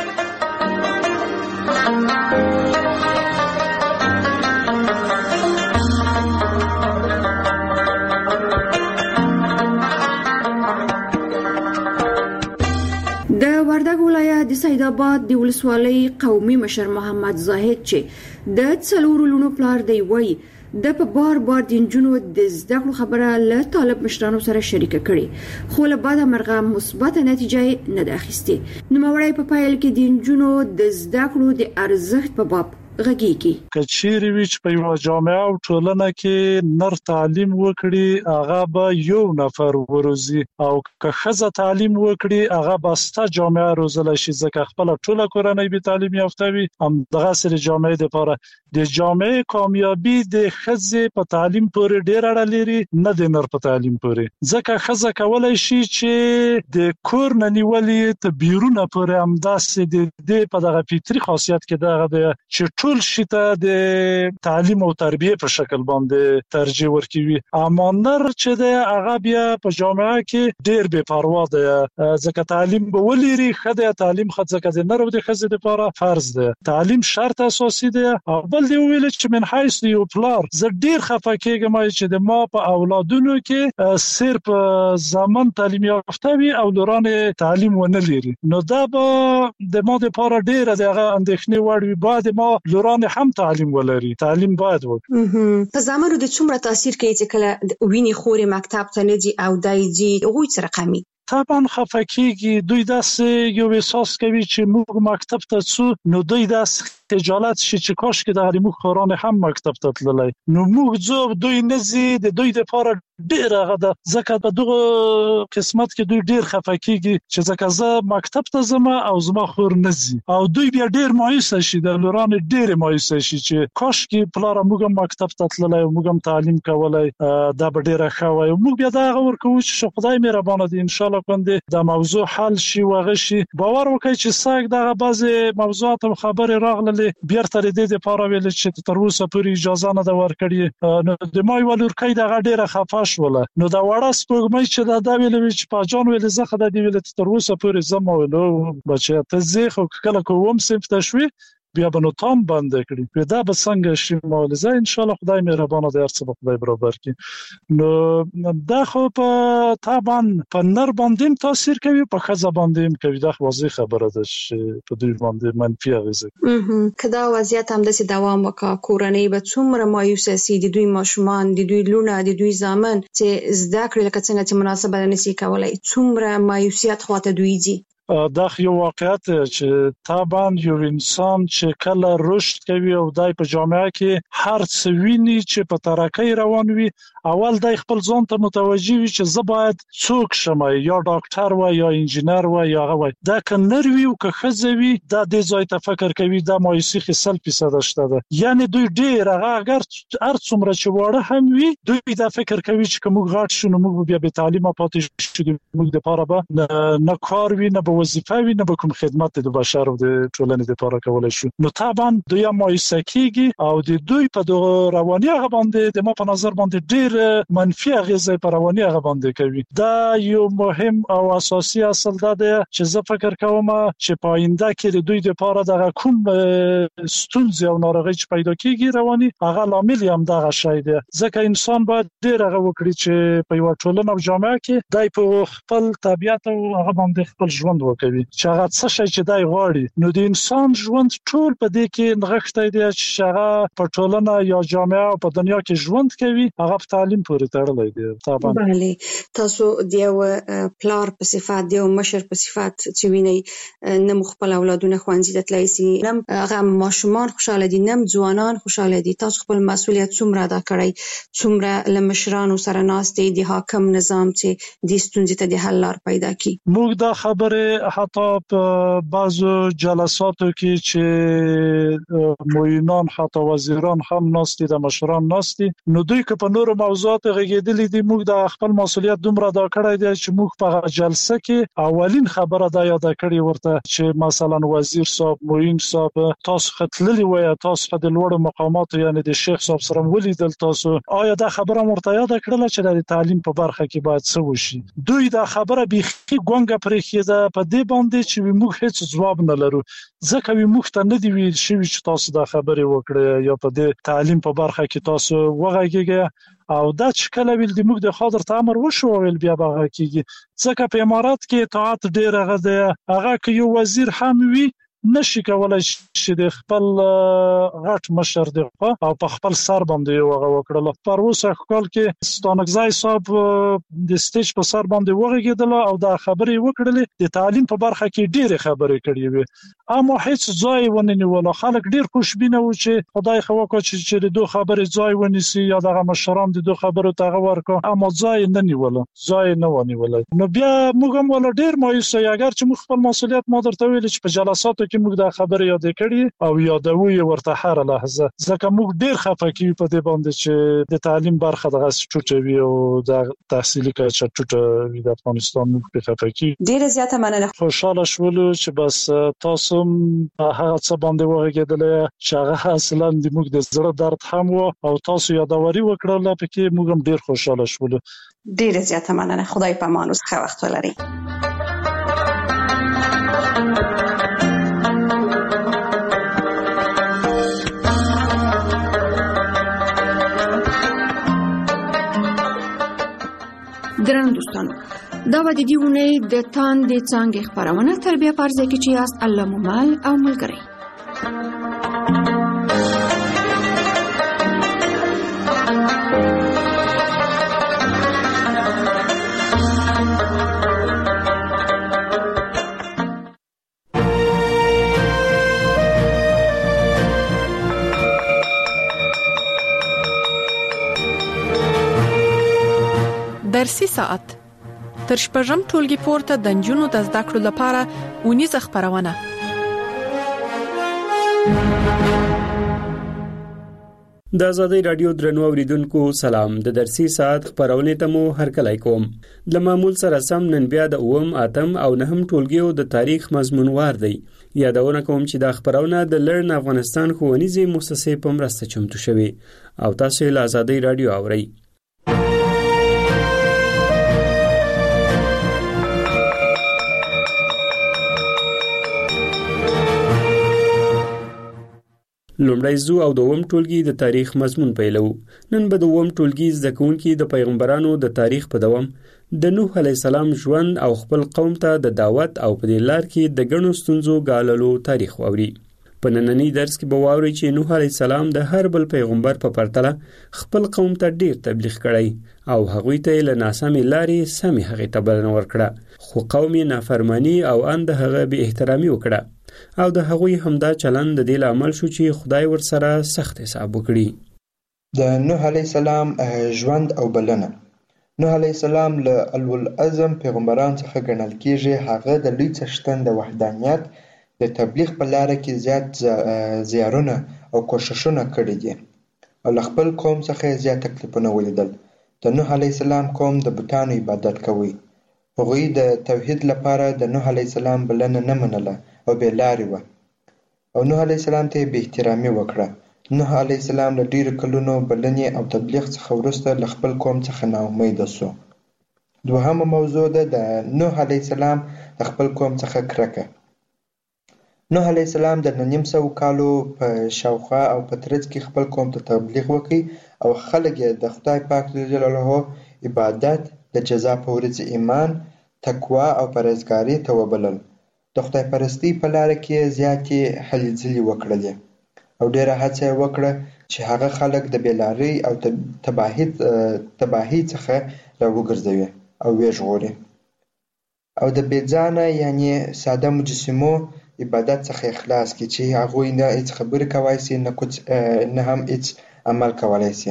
د وردګ ولایت د سید آباد د ولسوالۍ قومي مشر محمد زاهد چې د څلورو لونو پلار دی وایي د په بار بار د نجونو د زده کړو خبره له طالب مشرانو سره شریکه کړي، خو له بعده مرغه مثبت نتیجه نه ده اخیستې. نوموړی په پایل کې د نجونو د زده کړو د ارزښت په باب غږیږي. کچېری وی چې په یو جامعه او ټولنه کې نر تعلیم وکړي هغه به یو نفر ورزي، او که ښځه تعلیم وکړي هغه به ستا جامعه روزل شي، ځکه خپل ټوله کورنۍ به تعلیم یافته وي. هم دغه سره جامعه لپاره د جامعه کامیابی د ښځې په تعلیم پورې ډیر اړه لري، نه د نر په تعلیم پورې، ځکه ښځه کولای شي چې د کور نه نیولې ته بیرونه پورې هم داسې د دې په دغه فطري خاصیت کې دغه چې ټول شي ته د تعلیم او تربیه په شکل باندې ترجیح ورکوي. اما نر چې د هغه بیا په جامعه کې ډیر بے پروا ده، ځکه تعلیم به ولري خدای تعلیم خد ځکه د نر او د ښځې لپاره فرض ده، تعلیم شرط اساسي ده. او بل دی ویل چې من حیث یو پلار زه ډیر خفه کېږم چې د ما په اولادونو کې صرف زمان تعلیم یافته وي او لوران تعلیم ونه لري، نو دا به د ما لپاره ډیر دغه اندېښنې وړ وي. باید ما لوران هم تعلیم ولري، تعلیم باید وکړي. په زامنو د څومره تاثیر کوي چې کله ویني خوري مکتب ته نه ځي او دای ځي هغوی څه رقمي؟ طبعا خفه کېږي، دوی داسې یو احساس کوي چې موږ مکتب ته ځو، نو دوی داسې خجالت شي چې کاش کې د موږ خوران هم مکتب ته تللی، نو موږ ځو دوی نه ځي، د دوی لپاره ډیر هغه ده، ځکه په دغه قسمت کې دوی ډیر خفه کېږي چې ځکه زه مکتب ته ځم او زما خور نه ځي، او دوی بیا ډیر مایوسه شي، د لوران ډیر مایوسه شي چې کاش کې پلار موږ مکتب ته تللی او موږ تعلیم کولای، دا به ډیره ښه وای. موږ بیا دا غوړ کوو چې خدای مهربانه دی ان شاء الله باندې دا موضوع حل شي واغ شي. باور وکړئ چې ساګ دغه بعضی موضوعات او خبرې راغلي بیرته دې لپاره ویل چې تر اوسه پورې اجازه نه ده ورکړې، نو د مای ولورکۍ دغه ډیره خفه شوله، نو دا وړه سپوږمۍ چې دا د ویل چې په جان ویل زه خدای دی ویل تر اوسه پورې زم ویلو بچا ته زه خو کله کوم سمت تشوي بیا به نو تام بند کړی، دا به څنګه شي مولزه ان شاء الله خدای مهربانه دی، هرڅه به خدای برابر کړي. نو دا خو په طبعا په نر باندې تاثیر کوي، په ښځه باندې کوي، دا واضح خبره ده چې په دوی باندې منفي اغیزه کوي. کدا وضعیت هم داسې دوام وکړي کورنۍ به څومره مایوسه سي، د دوی ماشومان، د دوی لونه، د دوی زامن چې زده کړې لکه څنګه چې مناسبه نشي کولای، څومره مایوسیت خواته دوی ځي. دا یو واقعیت چې طبعا یو انسان چې کله رشد کوي او دای په جامعه کې هر څه ویني چې په ترقۍ روان وي، اول دای خپل ځان ته متوجي وي چې زه باید څوک شم، یا ډاکټر و یا انجینر و یا هغه و. دا که نر وي او که ښځه وي دا د ځای ته فکر کوي، دا مایوسي خو سل فیصد شته ده، یعنی دوی ډیر هغه اگر هر څومره چې واړه هم وي دوی دا فکر کوي چې کوم غاټ شنو موږ بیا به تعلیم پاتې شو، موږ د پاره به نه کار وي نه وظیفه وي نه به کوم خدمت د بشر او د ټولنې لپاره کولای شو. نو طبعا دوی مایوسه کیږي او د دوی په دغه رواني هغه باندې د ما په نظر باندې ډیر منفي اغیزه په رواني هغه باندې کوي. دا یو مهم او اساسي اصل ده چې زه فکر کوم چې په آینده کې د دوی لپاره دغه کوم ستونزې او ناروغي چې پیدا کیږي رواني هغه لامل هم دغه شی دی، ځکه انسان باید ډیر هغه وکړي چې په یو ټولنه او جامعه کې دای په خپل طبيعت او هغه باندې خپل ژوند وکړي چې هغه څه شي چې دای غواړي. نو د انسان ژوند ټول په دې کې نغښتې دی چې هغه په ټولنه یا جامعه او په دنیا کې ژوند کوي، هغه په تعلیم پورې تړلی دی. طبعا بله تاسو د یو پلار په صفات، د یو مشر په صفات چې ویني نه مخبل اولادونه ښوونځي ته تللی سي، نم هغه ماشومان خوشاله دي، نم ځوانان خوشاله دي. تاسو خپل مسؤلیت څومره ادا کړی، څومره له مشرانو سره ناستې د حاکم نظام چې د ستونزې ته د حل لار پیدا کړي؟ موږ دا خبره حتی په بعضو جلساتو کې چې موینان حتی وزیران هم ناستي د مشران ناستي نو دوی که په نورو موضوعات غږیدلې دي موږ د خپل مسولیت دومره دا کړی دی چې موږ په جلسه کې اولین خبره دا یاد کړی ورته چې مثلا وزیر صاحب موین صاحب تاسو خپللی وای تاسو په لوړ مقامات یعنی د شیخ صاحب سره ولیدل تاسو آیا دا خبره مرته یاد کړل چې د تعلیم په برخه کې باید څه وشي دوی دا خبره بيخي ګونګه پرې کېده په دې باندې چې موږ هیڅ ځواب نه لرو ځکه موږ ته نه دی ویل شوی چې تاسو دا خبره وکړئ یا په دې تعلیم په برخه کې تاسو وغږیږئ او دا چې کله ویل د موږ د خاطر تامر وشو ویل بیا به کېږي ځکه په امارات کې اطاعت ډیر هغه دی هغه کې یو وزیر هم وي نشي کولای چې د خپل غټ مشر دی او په خپل سر باندې یو هغه وکړل پر اوسه کال کې ستانکزای صاحب د سټیج په سر باندې وغږیدل او دا خبرې وکړلې د تعلیم په برخه کې ډېر خبرې کړې وي اما هیڅ ځای ونه نیول خلک ډېر خوشبینه و چې خدای خو وکړي چې د دوه خبرې ځای ونیسي یا دغه مشران د دوه خبرو ته ورکو اما ځای نه نیول ځای نه ونیول نو بیا موږ هم ول ډېر مایوس یو اگر چې موږ خپل مسولیت ما درته ویل چې په جلساتو موږ دا خبره یاد کړی او یادوي ورته هر لحظه ځکه موږ ډیر خفه کیو په دې باندې چې د تعلیم برخه دغه چوټوي او د تحصیلي کچه چوټه د افغانستان موږ په خفه کی ډیر زیاته مننه خوشاله شولو چې بس تاسو هغه څه باندې وغږیدل چې هغه اصلا د موږ د زړه درد هم او تاسو یادوري وکړل پکې موږ هم ډیر خوشاله شولو ډیر زیاته مننه خدای په امان اوسه وخت ولري درنو دوستانو دا و د دې ونې د تاندې څانګې خپرونه تربیه پرځای کې چې یاست الله مو مال او ملګری درسي ساعت تر شپږم ټولګي پورته د نجونو د زده کړو لپاره ونیزه خبرونه د آزادۍ رادیو درنو اوریدونکو سلام د درسي ساعت خبرونه ته مو هرکلی کوم د معمول سره سم نن بیا د اوم اتم او نهم ټولګیو د تاریخ مضمون وار دی یادونه کوم چې د خبرونه د لرن افغانستان ښوونیزې مؤسسې په مرسته چمتو شوی او تاسو له آزادۍ رادیو اورئ لومړی زو او دوم ټولګي د تاریخ مضمون پیلو نن به دوم ټولګي زده کوونکي د پیغمبرانو د تاریخ په دوام د نوح علی السلام ژوند او خپل قوم ته د دعوت او په لار کې د ګڼو ستونزو غاللو تاریخ ووري په نننی درس کې به واوري چې نوح علی السلام د هر بل پیغمبر په پرتله خپل قوم ته ډیر تبلیغ کړی او هغوی ته له ناسمې لارې سمې هغې ته بلنه ورکړه خو قوم یې نافرمانی او اند هغه به احترامي وکړه او د هغوی همدا چلند د دې عمل شو چې خدای ورسره سخت حساب وکړي د نوح علی السلام ژوند او بلنه نوح علی السلام له اولو العزم پیغمبران څخه ګڼل کیږي هغه د لوی څښتن د وحدانیت د تبلیغ په لار کې زیات زیارونه او کوششونه کړي دي او خپل قوم څخه زیات تکلیفونه ولیدل د نوح علی السلام قوم د بتانو عبادت کوي هغوی د توحید لپاره د نوح علی السلام بلنه نه منله او به لارې و او نوح علی السلام ته به احترامي وکړه نوح علی السلام له ډیرو کلونو بلنې او تبلیغ څخه وروسته له خپل قوم څخه ناامیده شو دوهمه موضوع ده د نوح علی السلام د خپل قوم څخه کرکه نوح علی السلام د نیم سو کالو په شاوخوا او په ترڅ کې خپل قوم ته تبلیغ وکړي او خلک یې د خدای پاک جلاله عبادت د جزا په ورځ ایمان تقوا او پرهیزګاري ته وبلل د خدای پرستی په لار کې زیاتې هلې ځلې وکړلې او ډېره هڅه یې وکړه چې هغه خلک د بېلارۍ او تباهۍ تباهۍ څخه راوګرځوي او ویې او د بېځانه یعنې ساده مجسمو عبادت څخه خلاص کړي چې هغوی نه هیڅ خبرې کولی شي نه نه هم هیڅ عمل کولی شي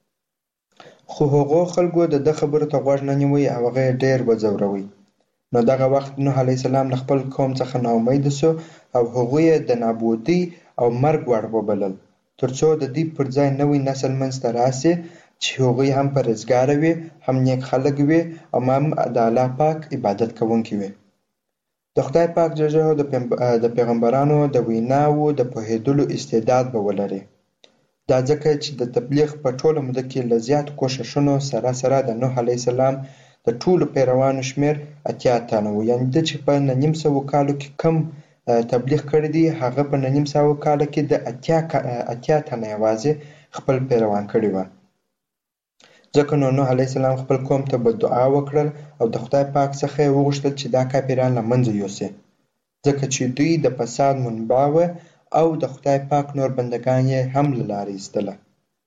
خو هغو خلکو د ده خبرو ته غوږ نه نیوی او هغه یې ډېر وځوروي نو دغه وخت نوح علیه السلام له خپل قوم څخه ناامیده شو او هغوی د نابودۍ او مرګ وړ وبلل، ترڅو د دې پر ځای نوی نسل منځته راسي چې هغوی هم پرهیزګاره وي، هم نیک خلک وي او هم د الله پاک عبادت کوونکي وي. د خدای پاک جل جلاله د پیغمبرانو د ویناوو د پوهېدلو استعداد به ولري. دا ځکه چې د تبلیغ په ټوله موده کې له زیاتو کوښښونو سره سره د نوح علیه السلام د ټولو پیروانو شمېر اتیا تنه و. یعنې ده چې په نه نیم سوو کالو کې کم تبلیغ کړی دی، هغه په نه نیم سوو کاله کې د اتیا اتیا تنه یوازې خپل پیروان کړي وه. ځکه نو نوح علیه السلام خپل قوم ته به دعا وکړل او د خدای پاک څخه یې وغوښتل چې دا کافران له منځه یوسي، ځکه چې دوی د فساد منبع وه او د خدای پاک نور بندگان یې هم له لارې ایستله.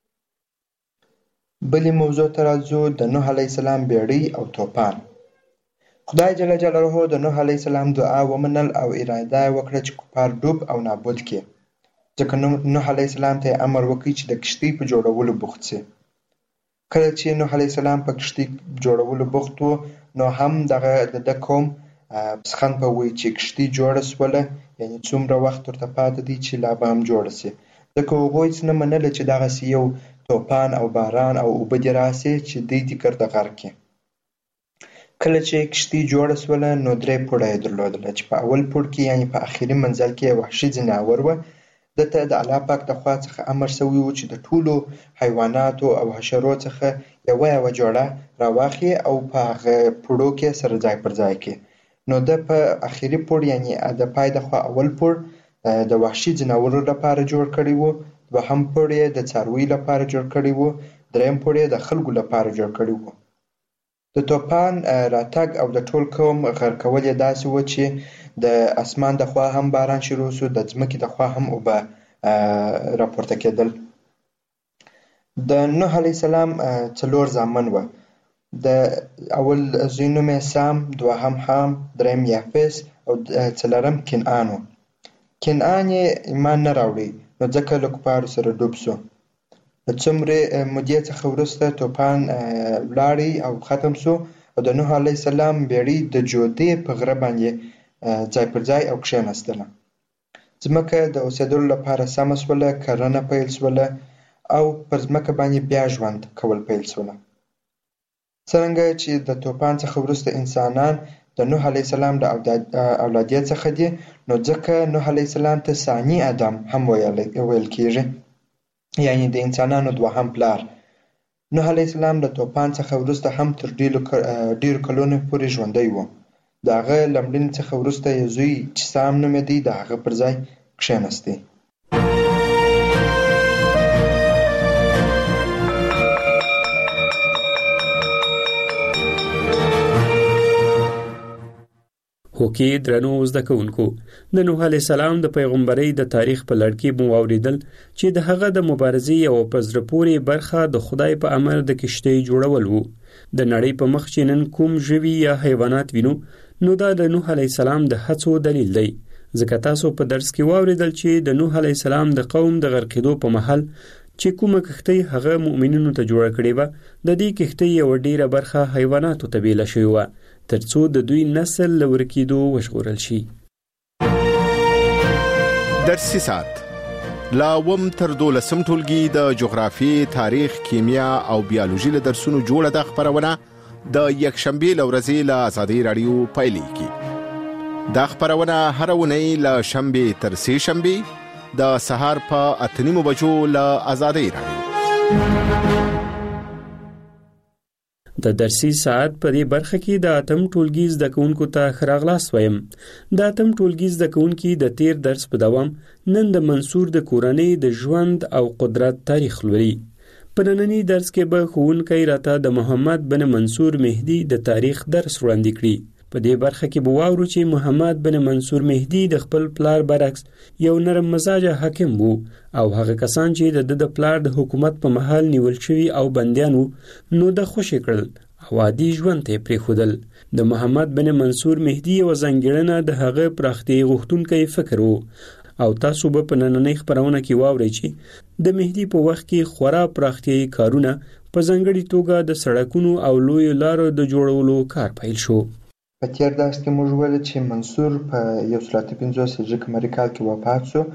بلې موضوع ته راځو، د نوح علیه السلام بیړۍ او توپان. خدای جل جلاله د نوح علیه السلام دعا ومنل او اراده یې وکړه چې کفار ډوب او نابود کړي، ځکه نوح علیه السلام ته یې امر وکړ چې د کښتۍ په جوړولو بوخت شي. کله چې نوح علیه السلام په کښتۍ جوړولو بوخت و، نو هم دغه د ده قوم پسخند په وویل چې کښتۍ جوړه سوله، یعنې څومره وخت ورته پاته دی چې لا به هم جوړه سي، ځکه هغوی څه نه منله چې دغسې یو توپان او باران او اوبه دې راسي چې دوی دې ګرده غرق کړي. کله چې کښتۍ جوړه سوله نو درې پوړه یې درلودله، چې په اول پوړ کې یعنې په اخري منزل کې یې وحشي ځناور وه. ده ته د الله پاک د خوا څخه امر سوی و چې د ټولو حیواناتو او حشرو څخه یوه یوه جوړه راواخلي او په هغه پوړو کې سره ځای پر ځای کړي. نو ده په اخري پوړ یعنې د پای د خوا اول پوړ د وحشي ځناورو لپاره جوړ کړی و، دوهم پوړ یې د څارویو لپاره جوړ کړی و، دریم پوړ یې د خلکو لپاره جوړ کړی و. د توپان راتګ او د ټول قوم غرقول یې داسې و چې د اسمان د خوا هم باران شروع سو، د ځمکې د خوا هم اوبه راپورته کېدل. د نوح علیه السلام څلور زامن وه. د اول زوی نوم یې سام، دوهم حام، دریم یافس او څلورم کنعان و. کنعان یې ایمان نه راوړی، نو ځکه له کفارو سره ډوب سو. له څومرې مودې څخه وروسته توپان ولاړی او ختم سو او د نوح علیه السلام بیړۍ د جودې په غره باندې ځای پر ځای او کښېناستله. ځمکه د اوسېدلو لپاره سمه سوله، کرنه پیل سوله او پر ځمکه باندې بیا ژوند کول پیل سوله. څرنګه چې د توپان څخه وروسته انسانان د نوح علیه السلام د اولادیت څخه دي، نو ځکه نوح علیه السلام ته ثاني آدم هم ویل کېږي، یعنې د انسانانو دوهم پلار. نوح علیه السلام د توپان څخه وروسته هم تر ډېرو کلونو پورې ژوندی و. د هغه له مړینې څخه وروسته یې زوی چې سام نومېدی د هغه پر ځای کښېناستی. هوکې درنو زده کوونکو، د نوح علیه السلام د پیغمبرۍ د تاریخ په لړ کې مو واورېدل چې د هغه د مبارزې یوه په زړه پورې برخه د خدای په امر د کښتۍ جوړول و. د نړۍ په مخ چې نن کوم ژوي یا حیوانات وینو، نو دا د نوح علیه السلام د هڅو دلیل دی. ځکه تاسو په درس کې واورېدل چې د نوح علیه السلام د قوم د غرقېدو په مهال چې کومه کښتۍ هغه مؤمنینو ته جوړه کړې وه، د دې کښتۍ یوه ډېره برخه حیواناتو ته بیله شوې وه، ترڅو د دوی نسل له ورکېدو وژغورل شي. درسي ساعت لا اووم تر دولسم ټولګي د جغرافي، تاریخ، کیمیا او بیولوژي له درسونو جوړه ده خپرونه د یکشنبې له ورځې له ازادۍ راډیو پیلېږي. دا خپرونه هره اونۍ له شنبې تر سې شنبې د سهار په اته نیمو بجو له ازادۍ راډیو. د درسي ساعت په دې برخه کې د اتم ټولګي زده کوونکو ته ښه راغلاست وایم. د اتم ټولګي زده کوونکي د تیر درس په دوام نن د منصور د کورنۍ د ژوند او قدرت تاریخ لولي. په ننني درس کې به ښوونکی راته د محمد بن منصور مهدي د تاریخ درس وړاندې کړي. په دې برخه کې به واورو چې محمد بن منصور مهدي د خپل پلار برعکس یو نرم مزاجه حاکم وو او هغه کسان چې د د پلار د حکومت په محل نیول شوي او بندیان وو، نو د خوشي کړل او عادي ژوند ته پرېښودل. د محمد بن منصور مهدي یوه ځانګړنه د هغه پراختیا غوښتونکی فکر وو او تاسو به په نننۍ خپرونه کې واورئ چې د مهدي په وخت کې خورا پراختیایي کارونه په ځانګړې توګه د سړکونو او لویو لارو د جوړولو کار پیل شو. په تیر درس کې موږ ویل چې منصور په یو سل اته پنځوس هجري قمري کال کې وفات شو.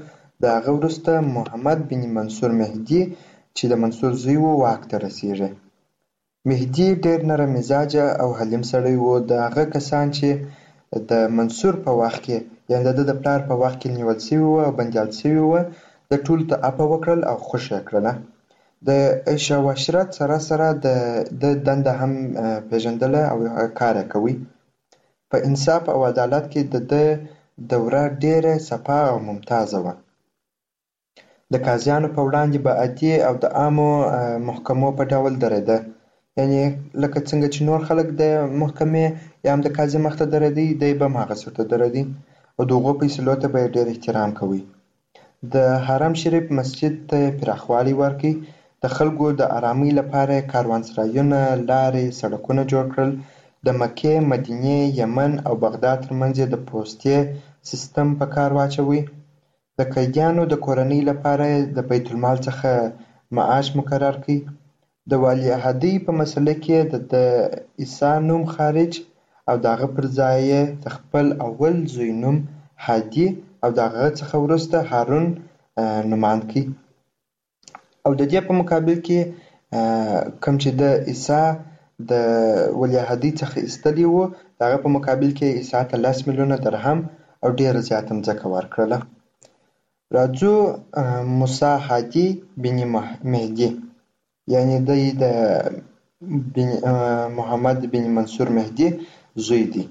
د هغه وروسته محمد بن منصور مهدي چې د منصور زوی و واک ته رسیږي. مهدي ډېر نرم مزاجه او حلیم سړی و. د هغه کسان چې د منصور په وخت کې یعنې د ده د پلار په وخت کې نیول سوي وو او بندیان سوي وو د ټولو ته عفوه وکړل او خوښ یې کړله. د عیش او عشرت سره سره د د دنده هم پیژندله او کار یې کوي. په انصاف او عدالت کې د ده دوره ډېره صفا او ممتازه وه. د قاضیانو په وړاندې به عادي او د عامو محکمو په ډول درېده، یعنې لکه څنګه چې نور خلک د محکمې یا هم د قاضي مخ ته درېدی دی به هم هغسې ورته درېدی او د هغو فیصلو ته به یې ډېر احترام کوي. د حرم شریف مسجد ته یې پراخوالی ورکړي. د خلکو د آرامۍ لپاره یې کاروانسرایونه، لارې، سړکونه جوړ کړل. د مکې، مدینې، یمن او بغداد ترمنځ یې د پوستې سیستم په کار واچوي. د قیدیانو د کورنۍ لپاره یې د بیت المال څخه معاش مقرر کړي. د ولیعهدۍ په مسله کې د د عیسی نوم خارج او د هغه پر ځای یې د خپل اول زوی نوم هادي او د هغه څخه وروسته هارون نومان کړي. او د دې په مقابل کې کوم چې د عیسی د ولیعهدۍ څخه ایستلي وو د هغه په مقابل کې عیسی ته لس میلیونه درهم او ډېره زیاته مځکه ورکړله. راځو موسی هادي بن مهدي یعنې دی د محمد بن منصور مهدي زوی دی.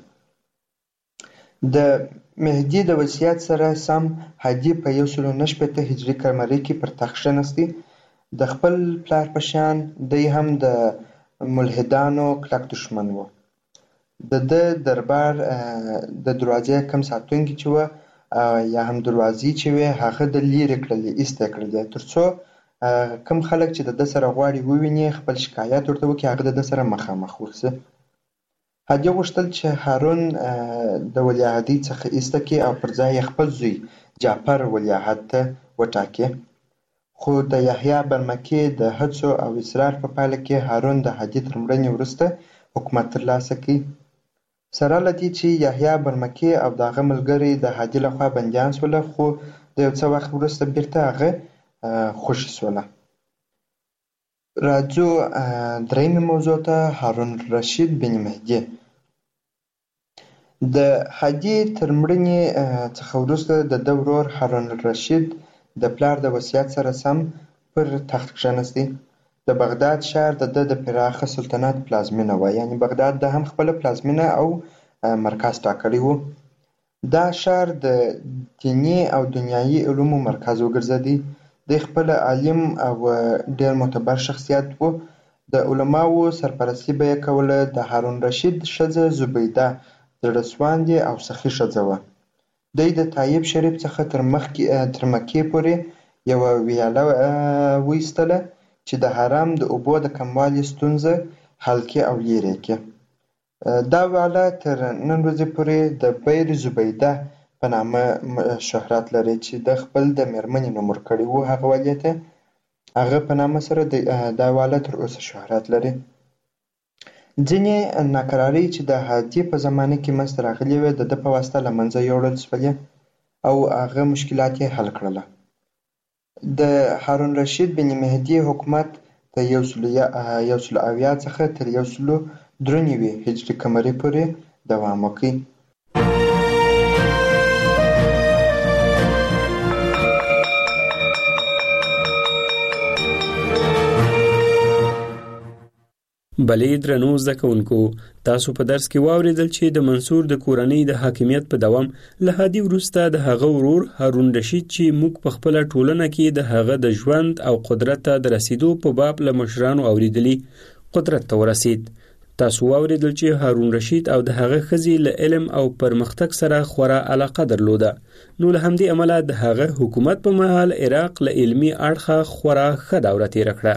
د مهدي د وصیت سره سم هادي په یو سل نهه شپېته هجري قمري کې پر تخت کښېنستی. د خپل پلار په شان دی هم د ملحدانو کلک دښمن و. د ده دربار د دروازې کم ساتونکي چې وه یا هم دروازې چې وې هغه د لیرې کړلې، ایسته یې کړلې تر څو کم خلک چې د ده سره غواړي وویني خپل شکایت ورته وکړي هغه د ده سره مخامخ وخسي. هادي غوښتل چې هارون د ولیعهدۍ څخه ایسته کړي او پر ځای یې خپل زوی جعفر ولیعهد ته وټاکي. خو د یحیی برمکي د هڅو او اصرار په پایله کې هارون د هادي تر مړینې وروسته حکومت ترلاسه کړي. سره له دې چې یحیی برمکي او د هغه ملګري د هادي لخوا بندیان شوله خو د یو څه وخت وروسته بیرته هغه خوشي شوله. راځو درېیمې موضوع ته هارون رشید بن مهدي. د هادي تر مړینې څخه وروسته د ده ورور هارون رشید د پلار د وصیت سره سم پر تخت کښېنستی. د بغداد ښار د ده د پراخه سلطنت پلازمینه وه، یعنې بغداد د هم خپله پلازمینه او مرکز ټاکلی و. دا ښار د دیني او دنیایي علومو مرکز وګرځېدی. دی خپله عالم او ډېر معتبر شخصیت و. د علماو سرپرستي به یې کوله. د هارون رشید ښځه زبیده زړه سواندې او سخي ښځه وه. دی د طایب شریف څخه تر مکې پورې یوه ویاله وایستله چې د حرم د اوبو د کموالي ستونزه حل کړي او لرې کړي. دا ویاله تر نن ورځې پورې د بیر زبیده په نامه شهرت لري چې د خپل د مېرمنې نوم ورکړی و هغه ویالې ته. هغه په نامه سره دا ویاله تر اوسه شهرت لري. ځینې ناکرارۍ چې د هادي په زمانه کې منځته راغلې وې د ده په واسطه له منځه یوړل شولې او هغه مشکلات یې حل کړله. د هارون رشید بن مهدي حکومت د یو سل اویا څخه تر یو سل درې نوي هجري قمري پورې دوام وکړي. بلې درنو زده کوونکو، تاسو په درس کې واورېدل چې د منصور د کورنۍ د حاکمیت په دوام له هادي وروسته د هغه ورور هارون رشید چې موږ په خپله ټولنه کې د هغه د ژوند او قدرت ته د رسیدو په باب له مشرانو اورېدلي قدرت ته ورسید. تاسو واورېدل چې هارون رشید او د هغه ښځې له علم او پرمختګ سره خورا علاقه درلوده. نو له همدې امله د هغه حکومت په مهال عراق له علمي اړخه خورا ښه دوره تېره کړه.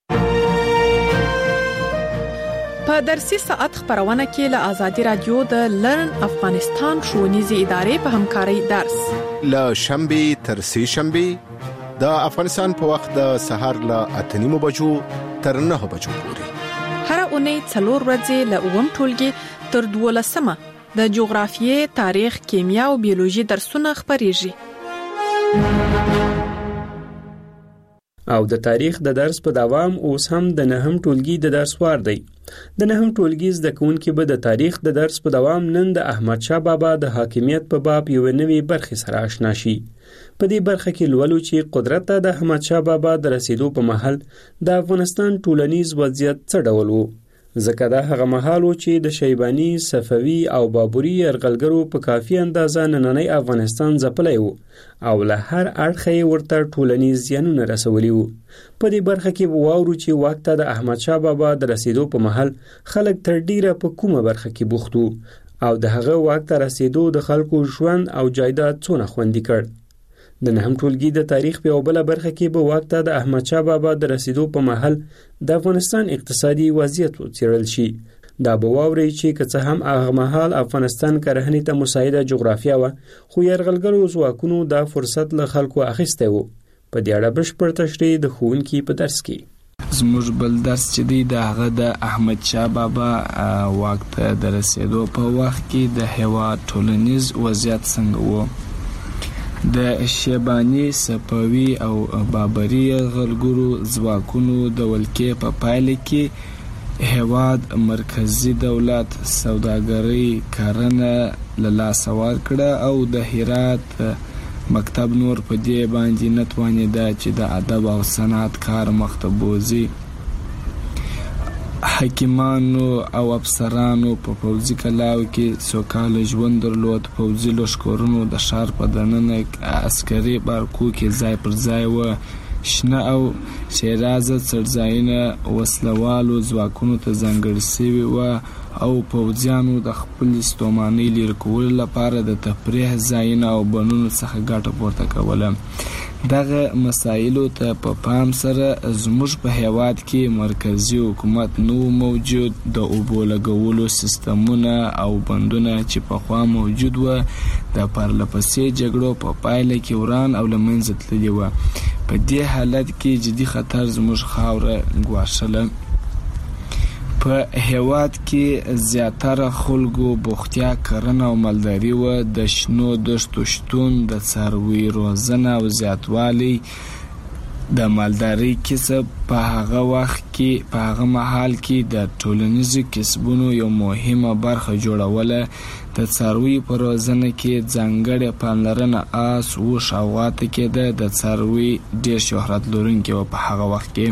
په درسي ساعت خبرونه کې له آزادي رادیو د لرن افغانستان ښوونیزې ادارې په همکارۍ درس له شنبې تر سې شنبې د افغانستان په وخت د سهار له اته نیمو بجو تر نهه بجو پورې. هر اونۍ څلور ورځې له اووم ټولګي تر دولسمه د جغرافیې، تاریخ، کیمیا او بیولوژي درسونه خبرېږي. او د تاریخ د درس په دوام اوس هم د نهم ټولګي د درس وار دی. د نهم ټولګي زده کوونکي به د تاریخ د درس په دوام نن د احمد شاه بابا د حاکمیت په باب یو نوې برخه سره آشنا شي. په دې برخه کې لولو چې قدرت ته د احمد شاه بابا د رسیدو په مهال د افغانستان ټولنیز وضعیت څه ډول و، ځکه دا هغه مهال و چې د شیبانی، صفوي او بابري یرغلګرو په کافي اندازه نننی افغانستان ځپلی و او له هر اړخه ورته ټولنیز زیانونه رسولي وو. په دې برخه کې به واورو چې وخت ته د احمد شاه بابا د رسیدو په مهال خلک تر ډیره په کومه برخه کې بوخت وو او د هغه وخت ته رسیدو د خلکو ژوند او جایداد څونه خوندي کړ. د نهم ټولګي د تاریخ په بل برخه کې به وخت ته د احمد شاه بابا د رسیدو په مهال د افغانستان اقتصادي وضعیت وڅېړل شي. دا به واوري چې که څه هم هغه مهال افغانستان کرهنې ته مساعده جغرافیه وه، خو یرغلګرو ځواکونو دا فرصت له خلکو اخیستی و. په دې اړه بشپړ تشریح د ښوونکي په درس کې. زموږ بل درس چې دی د هغه د احمد شاه بابا واک ته د رسیدو په وخت کې د هېواد ټولنیز وضعیت څنګه و. د شیبانی، صفوي او بابري یرغلګرو ځواکونو د ولکې په پایله کې هېواد مرکزی دولت سوداګري کرنه له لاسه ورکړه او د هرات مکتب نور په دې باندې نه توانېده چې د ادب او صنعت کار مخته بوځي. حکیمانو او افسرانو په پوځي کلاو کې سوکاله ژوند درلود. پوځي لښکرونو د ښار په دننه عسکري بارکو کې ځای پر ځای و. شنه او شیرازه څړځایونه وسلوالو ځواکونو ته ځانګړي شوي وه او پوځیانو د خپلې ستومانۍ لرې کولو لپاره د تفریح ځایونه او بڼونو څخه ګټه پورته کوله. دغه مسایلو ته په پام سره زموږ په هیواد کې مرکزی حکومت نو موجود. د اوبو لګولو سیستمونه او بندونه چې پخوا موجود و د پرلپسې جګړو په پایله کې وران او له منځه تللي وه. په دې حالت کې جدي خطر زموږ خاوره ګواښله. په هیواد کې زیاتره خلکو بوختیا کرنه او مالداري و. د شنو دښتو شتون، د څاروي روزنه او زیاتوالی د مالداري کسب په هغه وخت کې په هغه مهال کې د ټولنیزو کسبونو یو مهمه برخه جوړوله. د څاروي په روزنه کې ځانګړې پاملرنه آس، اوښ او غاته کېده. د څاروي ډېر شهرت لرونکي و په هغه وخت کې.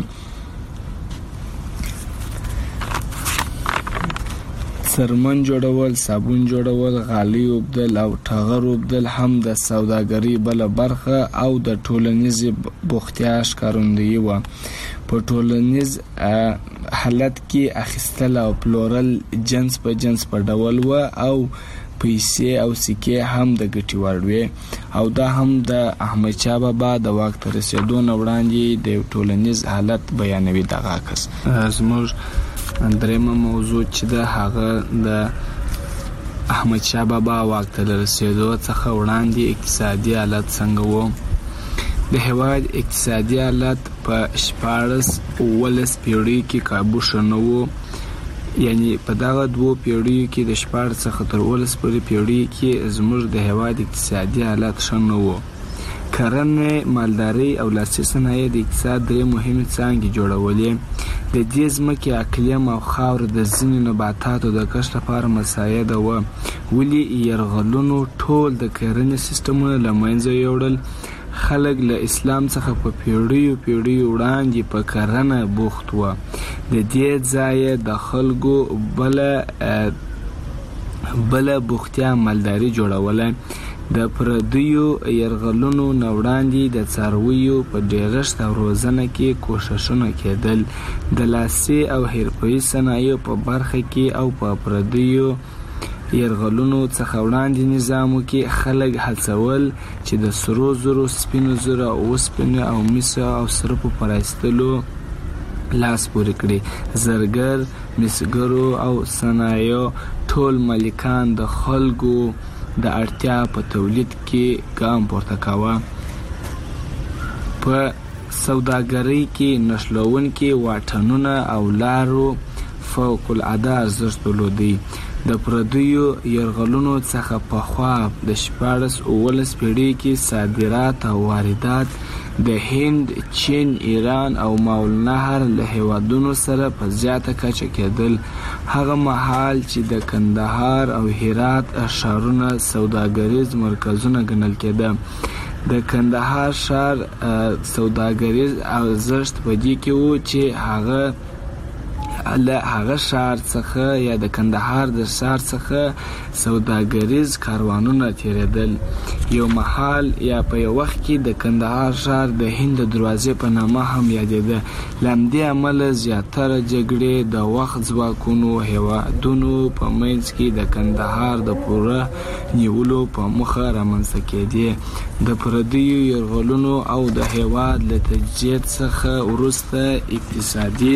څرمن جوړول، صابون جوړول، غالۍ اوبدل او ټغر اوبدل هم د سوداګرۍ بله برخه او د ټولنیزې بوختیا ښکارندویي وه. په ټولنیز حالت کې اخیستل او پلورل جنس په جنس په ډول و او پیسې او سکې هم د ګټې وړ وې او دا هم د احمد شاه بابا د واک ته رسېدو نه وړاندې د ټولنیز حالت بیانوي. دغه عکس زموږ درېمه موضوع چې د هغه د احمد شاه بابا واک ته رسېدو څخه وړاندې اقتصادي حالت څنګه و. د هېواد اقتصادي حالت په شپاړس اوولس پیړیو کې کابو ښه نه و. یعنی په دغه دوو پیړیو کې د شپاړس څخه تر اوولس پورې پیړیو کې زموږ د هېواد اقتصادي حالت ښه نه و. کرنه، مالداري او لاسي صنایع د اقتصاد درې مهمې څانګې جوړولې. د دې ځمکې اقلیم او خاوره د ځینو نباتاتو د کښت لپاره مساعده وه. ولې یرغلونو ټول د کرنې سیستمونه له منځه یوړل. خلک له اسلام څخه په پیړیو پیړیو وړاندې په کرنه بوخت وه. د دې ځایه د خلکو بله بله بوختیا مالداري جوړوله. د پردیو یرغلونو نه وړاندې د څارویو په ډېرښت او روزنه کې کوښښونه کېدل. د لاسي او حرفوي صنایعو په برخه کې او په پردیو یرغلونو څخه وړاندې نظامو کې خلک هڅول چې د سرو زرو، سپینو زرو، اوسپنې او مسو او سرپو په رایستلو لاس پورې کړي. زرګر، مسګرو او صنایعو ټول مالکان د خلکو د اړتیا په تولید کې ګام پورته کاوه. په سوداګرۍ کې نښلوونکي واټنونه او لارو فوق العاده ارزښت درلودی. د پردیو یرغلونو څخه پخوا د شپاړس اوولس پیړۍ کې صادرات او واردات د هند، چین، ایران او ماول نهر له هیوادونو سره په زیاته کچه کېدل. هغه مهال چې د کندهار او هرات ښارونه سوداګریز مرکزونه ګڼل کېده. د کندهار ښار سوداګریز ارزښت په دې کې و چې هغه له هغه ښار څخه یا د کندهار د ښار څخه سوداګریز کاروانونه تیریدل. یو مهال یا په یو وخت کې د کندهار ښار د هند د دروازې په نامه هم یادېده. له همدې امله زیاتره جګړې د وخت ځواکونو هیوادونو په منځ کې د کندهار د پوره نیولو په موخه رامنځته کېدې. د پردیو یرغلونو او د هیواد له تجزیې څخه وروسته اقتصادي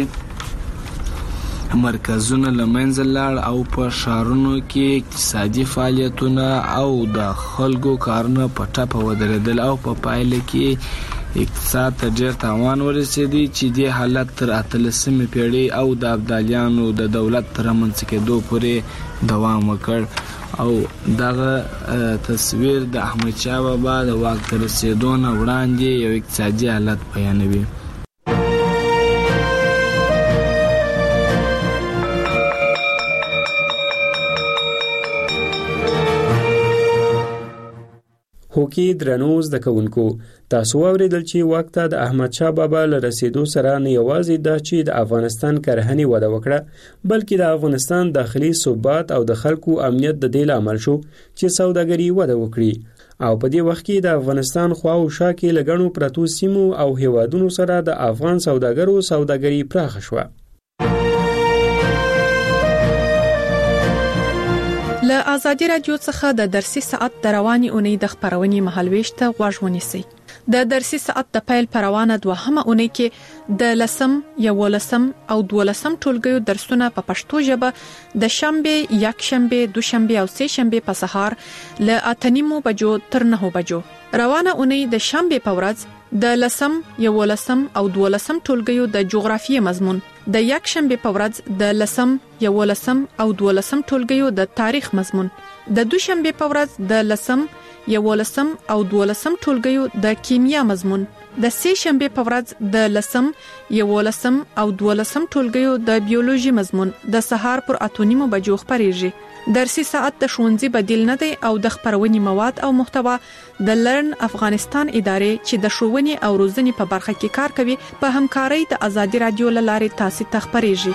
مرکزونه له منځه لاړ او په ښارونو کې اقتصادي فعالیتونه او د خلکو کارونه په ټپه ودرېدل او په پایله کې اقتصاد ته ډېر تاوان ورسېدی چې دې حالت تر اتلسمې پیړۍ او د ابدالیانو د دولت تر رامنځته کېدو پورې دوام وکړ. او دغه تصویر د احمدشاه بابا د واک ته رسېدو نه وړاندې یو اقتصادي حالت بیانوي. هوکي درنو زده کوونکو، تاسو اوریدل چې وخت د احمد شاه بابا له رسیدو سره نه یوازې دا چې د افغانستان کرهنې وده وکړه، بلکې د افغانستان داخلي ثبات او د خلکو امنیت د دې لامل شو چې سوداګري وده وکړي. او په دې وخت کې د افغانستان خوا او شا کې لګڼو پرتو سیمو او هیوادونو سره د افغان سوداګرو سوداګري پراخه شوه. له آزادي رادیو څخه د درسي ساعت د رواني اونۍ د خبرونې مهالويش ته غوږ ونیسئ. د درسي ساعت د پیل پروانه دوهمه اونۍ کې د لسم، یولسم او دولسم ټولګیو درسونه په پښتو ژبه د شنبه، یکشنبه، دوشنبه او سه شنبه په سهار له اتنیمو بجو تر نهو بجو. روانه اونۍ د شنبه په ورځ د لسم، یولسم او دولسم ټولګیو د جغرافیې مضمون، د یکشنبه په ورځ د لسم، یولسم او دولسم ټولګیو د تاریخ مضمون، د دوشنبه په ورځ د لسم، یولسم او دولسم ټولګیو د کیمیا مضمون، د سه شنبه په ورځ د لسم، یولسم او دولسم ټولګیو د بیولوژي مضمون د سهار پر اتونیمو بجو خبريږي. درسي ساعت د ښوونځي بدیل نه دی او د خبرونې مواد او محتوا د لرن افغانستان ادارې چې د ښوونې او روزنې په برخه کې کار کوي په همکارۍ د آزادي رادیو لارې تاسو ته خبريږي.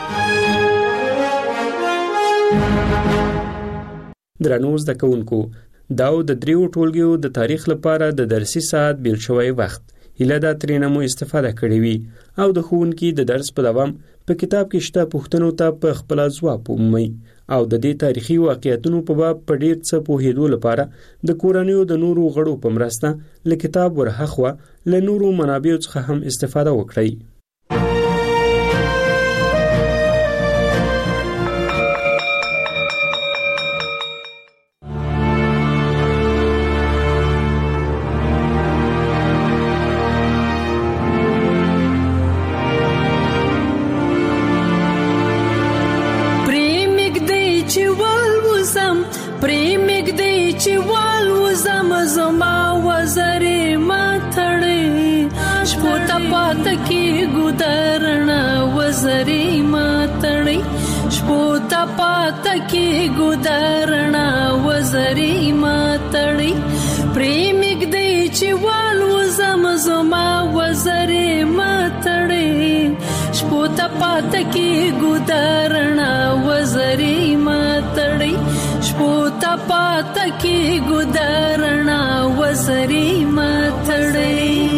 درنو زده کوونکو، دا د دریو ټولګیو د تاریخ لپاره د درسي ساعت بیل شوی وخت هله دا ترېنه مو استفاده کړې وي او د ښوونکي د درس په دوام په کتاب کې شته پوښتنو ته په خپل ځواب ومومئ او د دې تاریخي واقعیتونو په باب په ډیر څه پوهېدو لپاره د کورنیو د نورو غړو په مرسته له کتاب ورهخوا له نورو منابعو څخه هم استفاده وکړئ. की गुदरना वजरी मातड़ी शपोता पात की गुदरना वजरी मातड़ी प्रेमिक दे चिवाल वजम जमा वजरी मातड़ी शपोता पात की गुदरना वजरी मातड़ी शपोता पात की गुदरना वजरी मातड़ी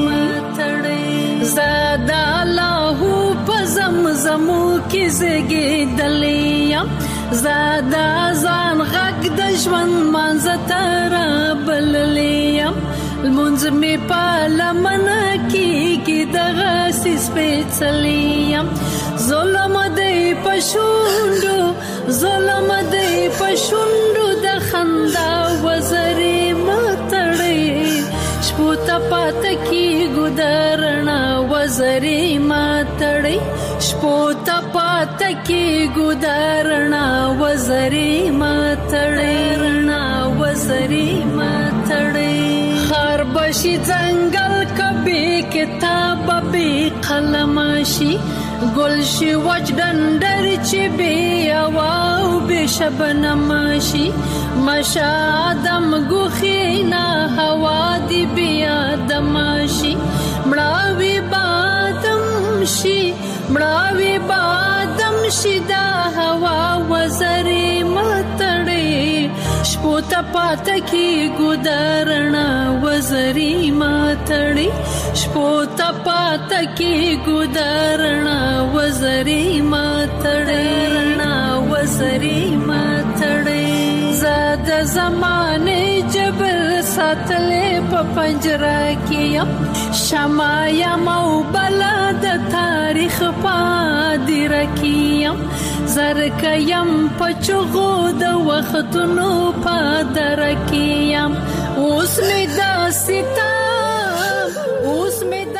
زادا لاهو پزمزمو کی زګې دلیا زادا ځان غږ د ژوند منځتر بللیا المنځ می پالمن کی کی دغه سپېڅلیا ظلم دی پښوندو ظلم دی پښوندو د خندا وزري متړې شپوتا پات کی ګدرنا وز وزري ما تړي شپو ته پات کې ګدارنا وزري ما تړي رڼا وزري ما تړي خار بشي ځنګل کبي کتاب به قلم شي گل شي وجدندر چې بي او به شبنم شي مشادم غخینا هوا دی بیا دمشي مړاوي بادم شي مړاوي بادم شي دا هوا وزري متړي شپو ته پات کی ګدارنا وزري متړي شپو ته پات کی ګدارنا وزري متړي رڼا وزري متړي زاد زمانه جبر ساتلې په پنجره کې شمایا مو بلد تاریخ پادر کې زرک یم پچغو د وختونو پادر کې اوس می دا ستا اوس می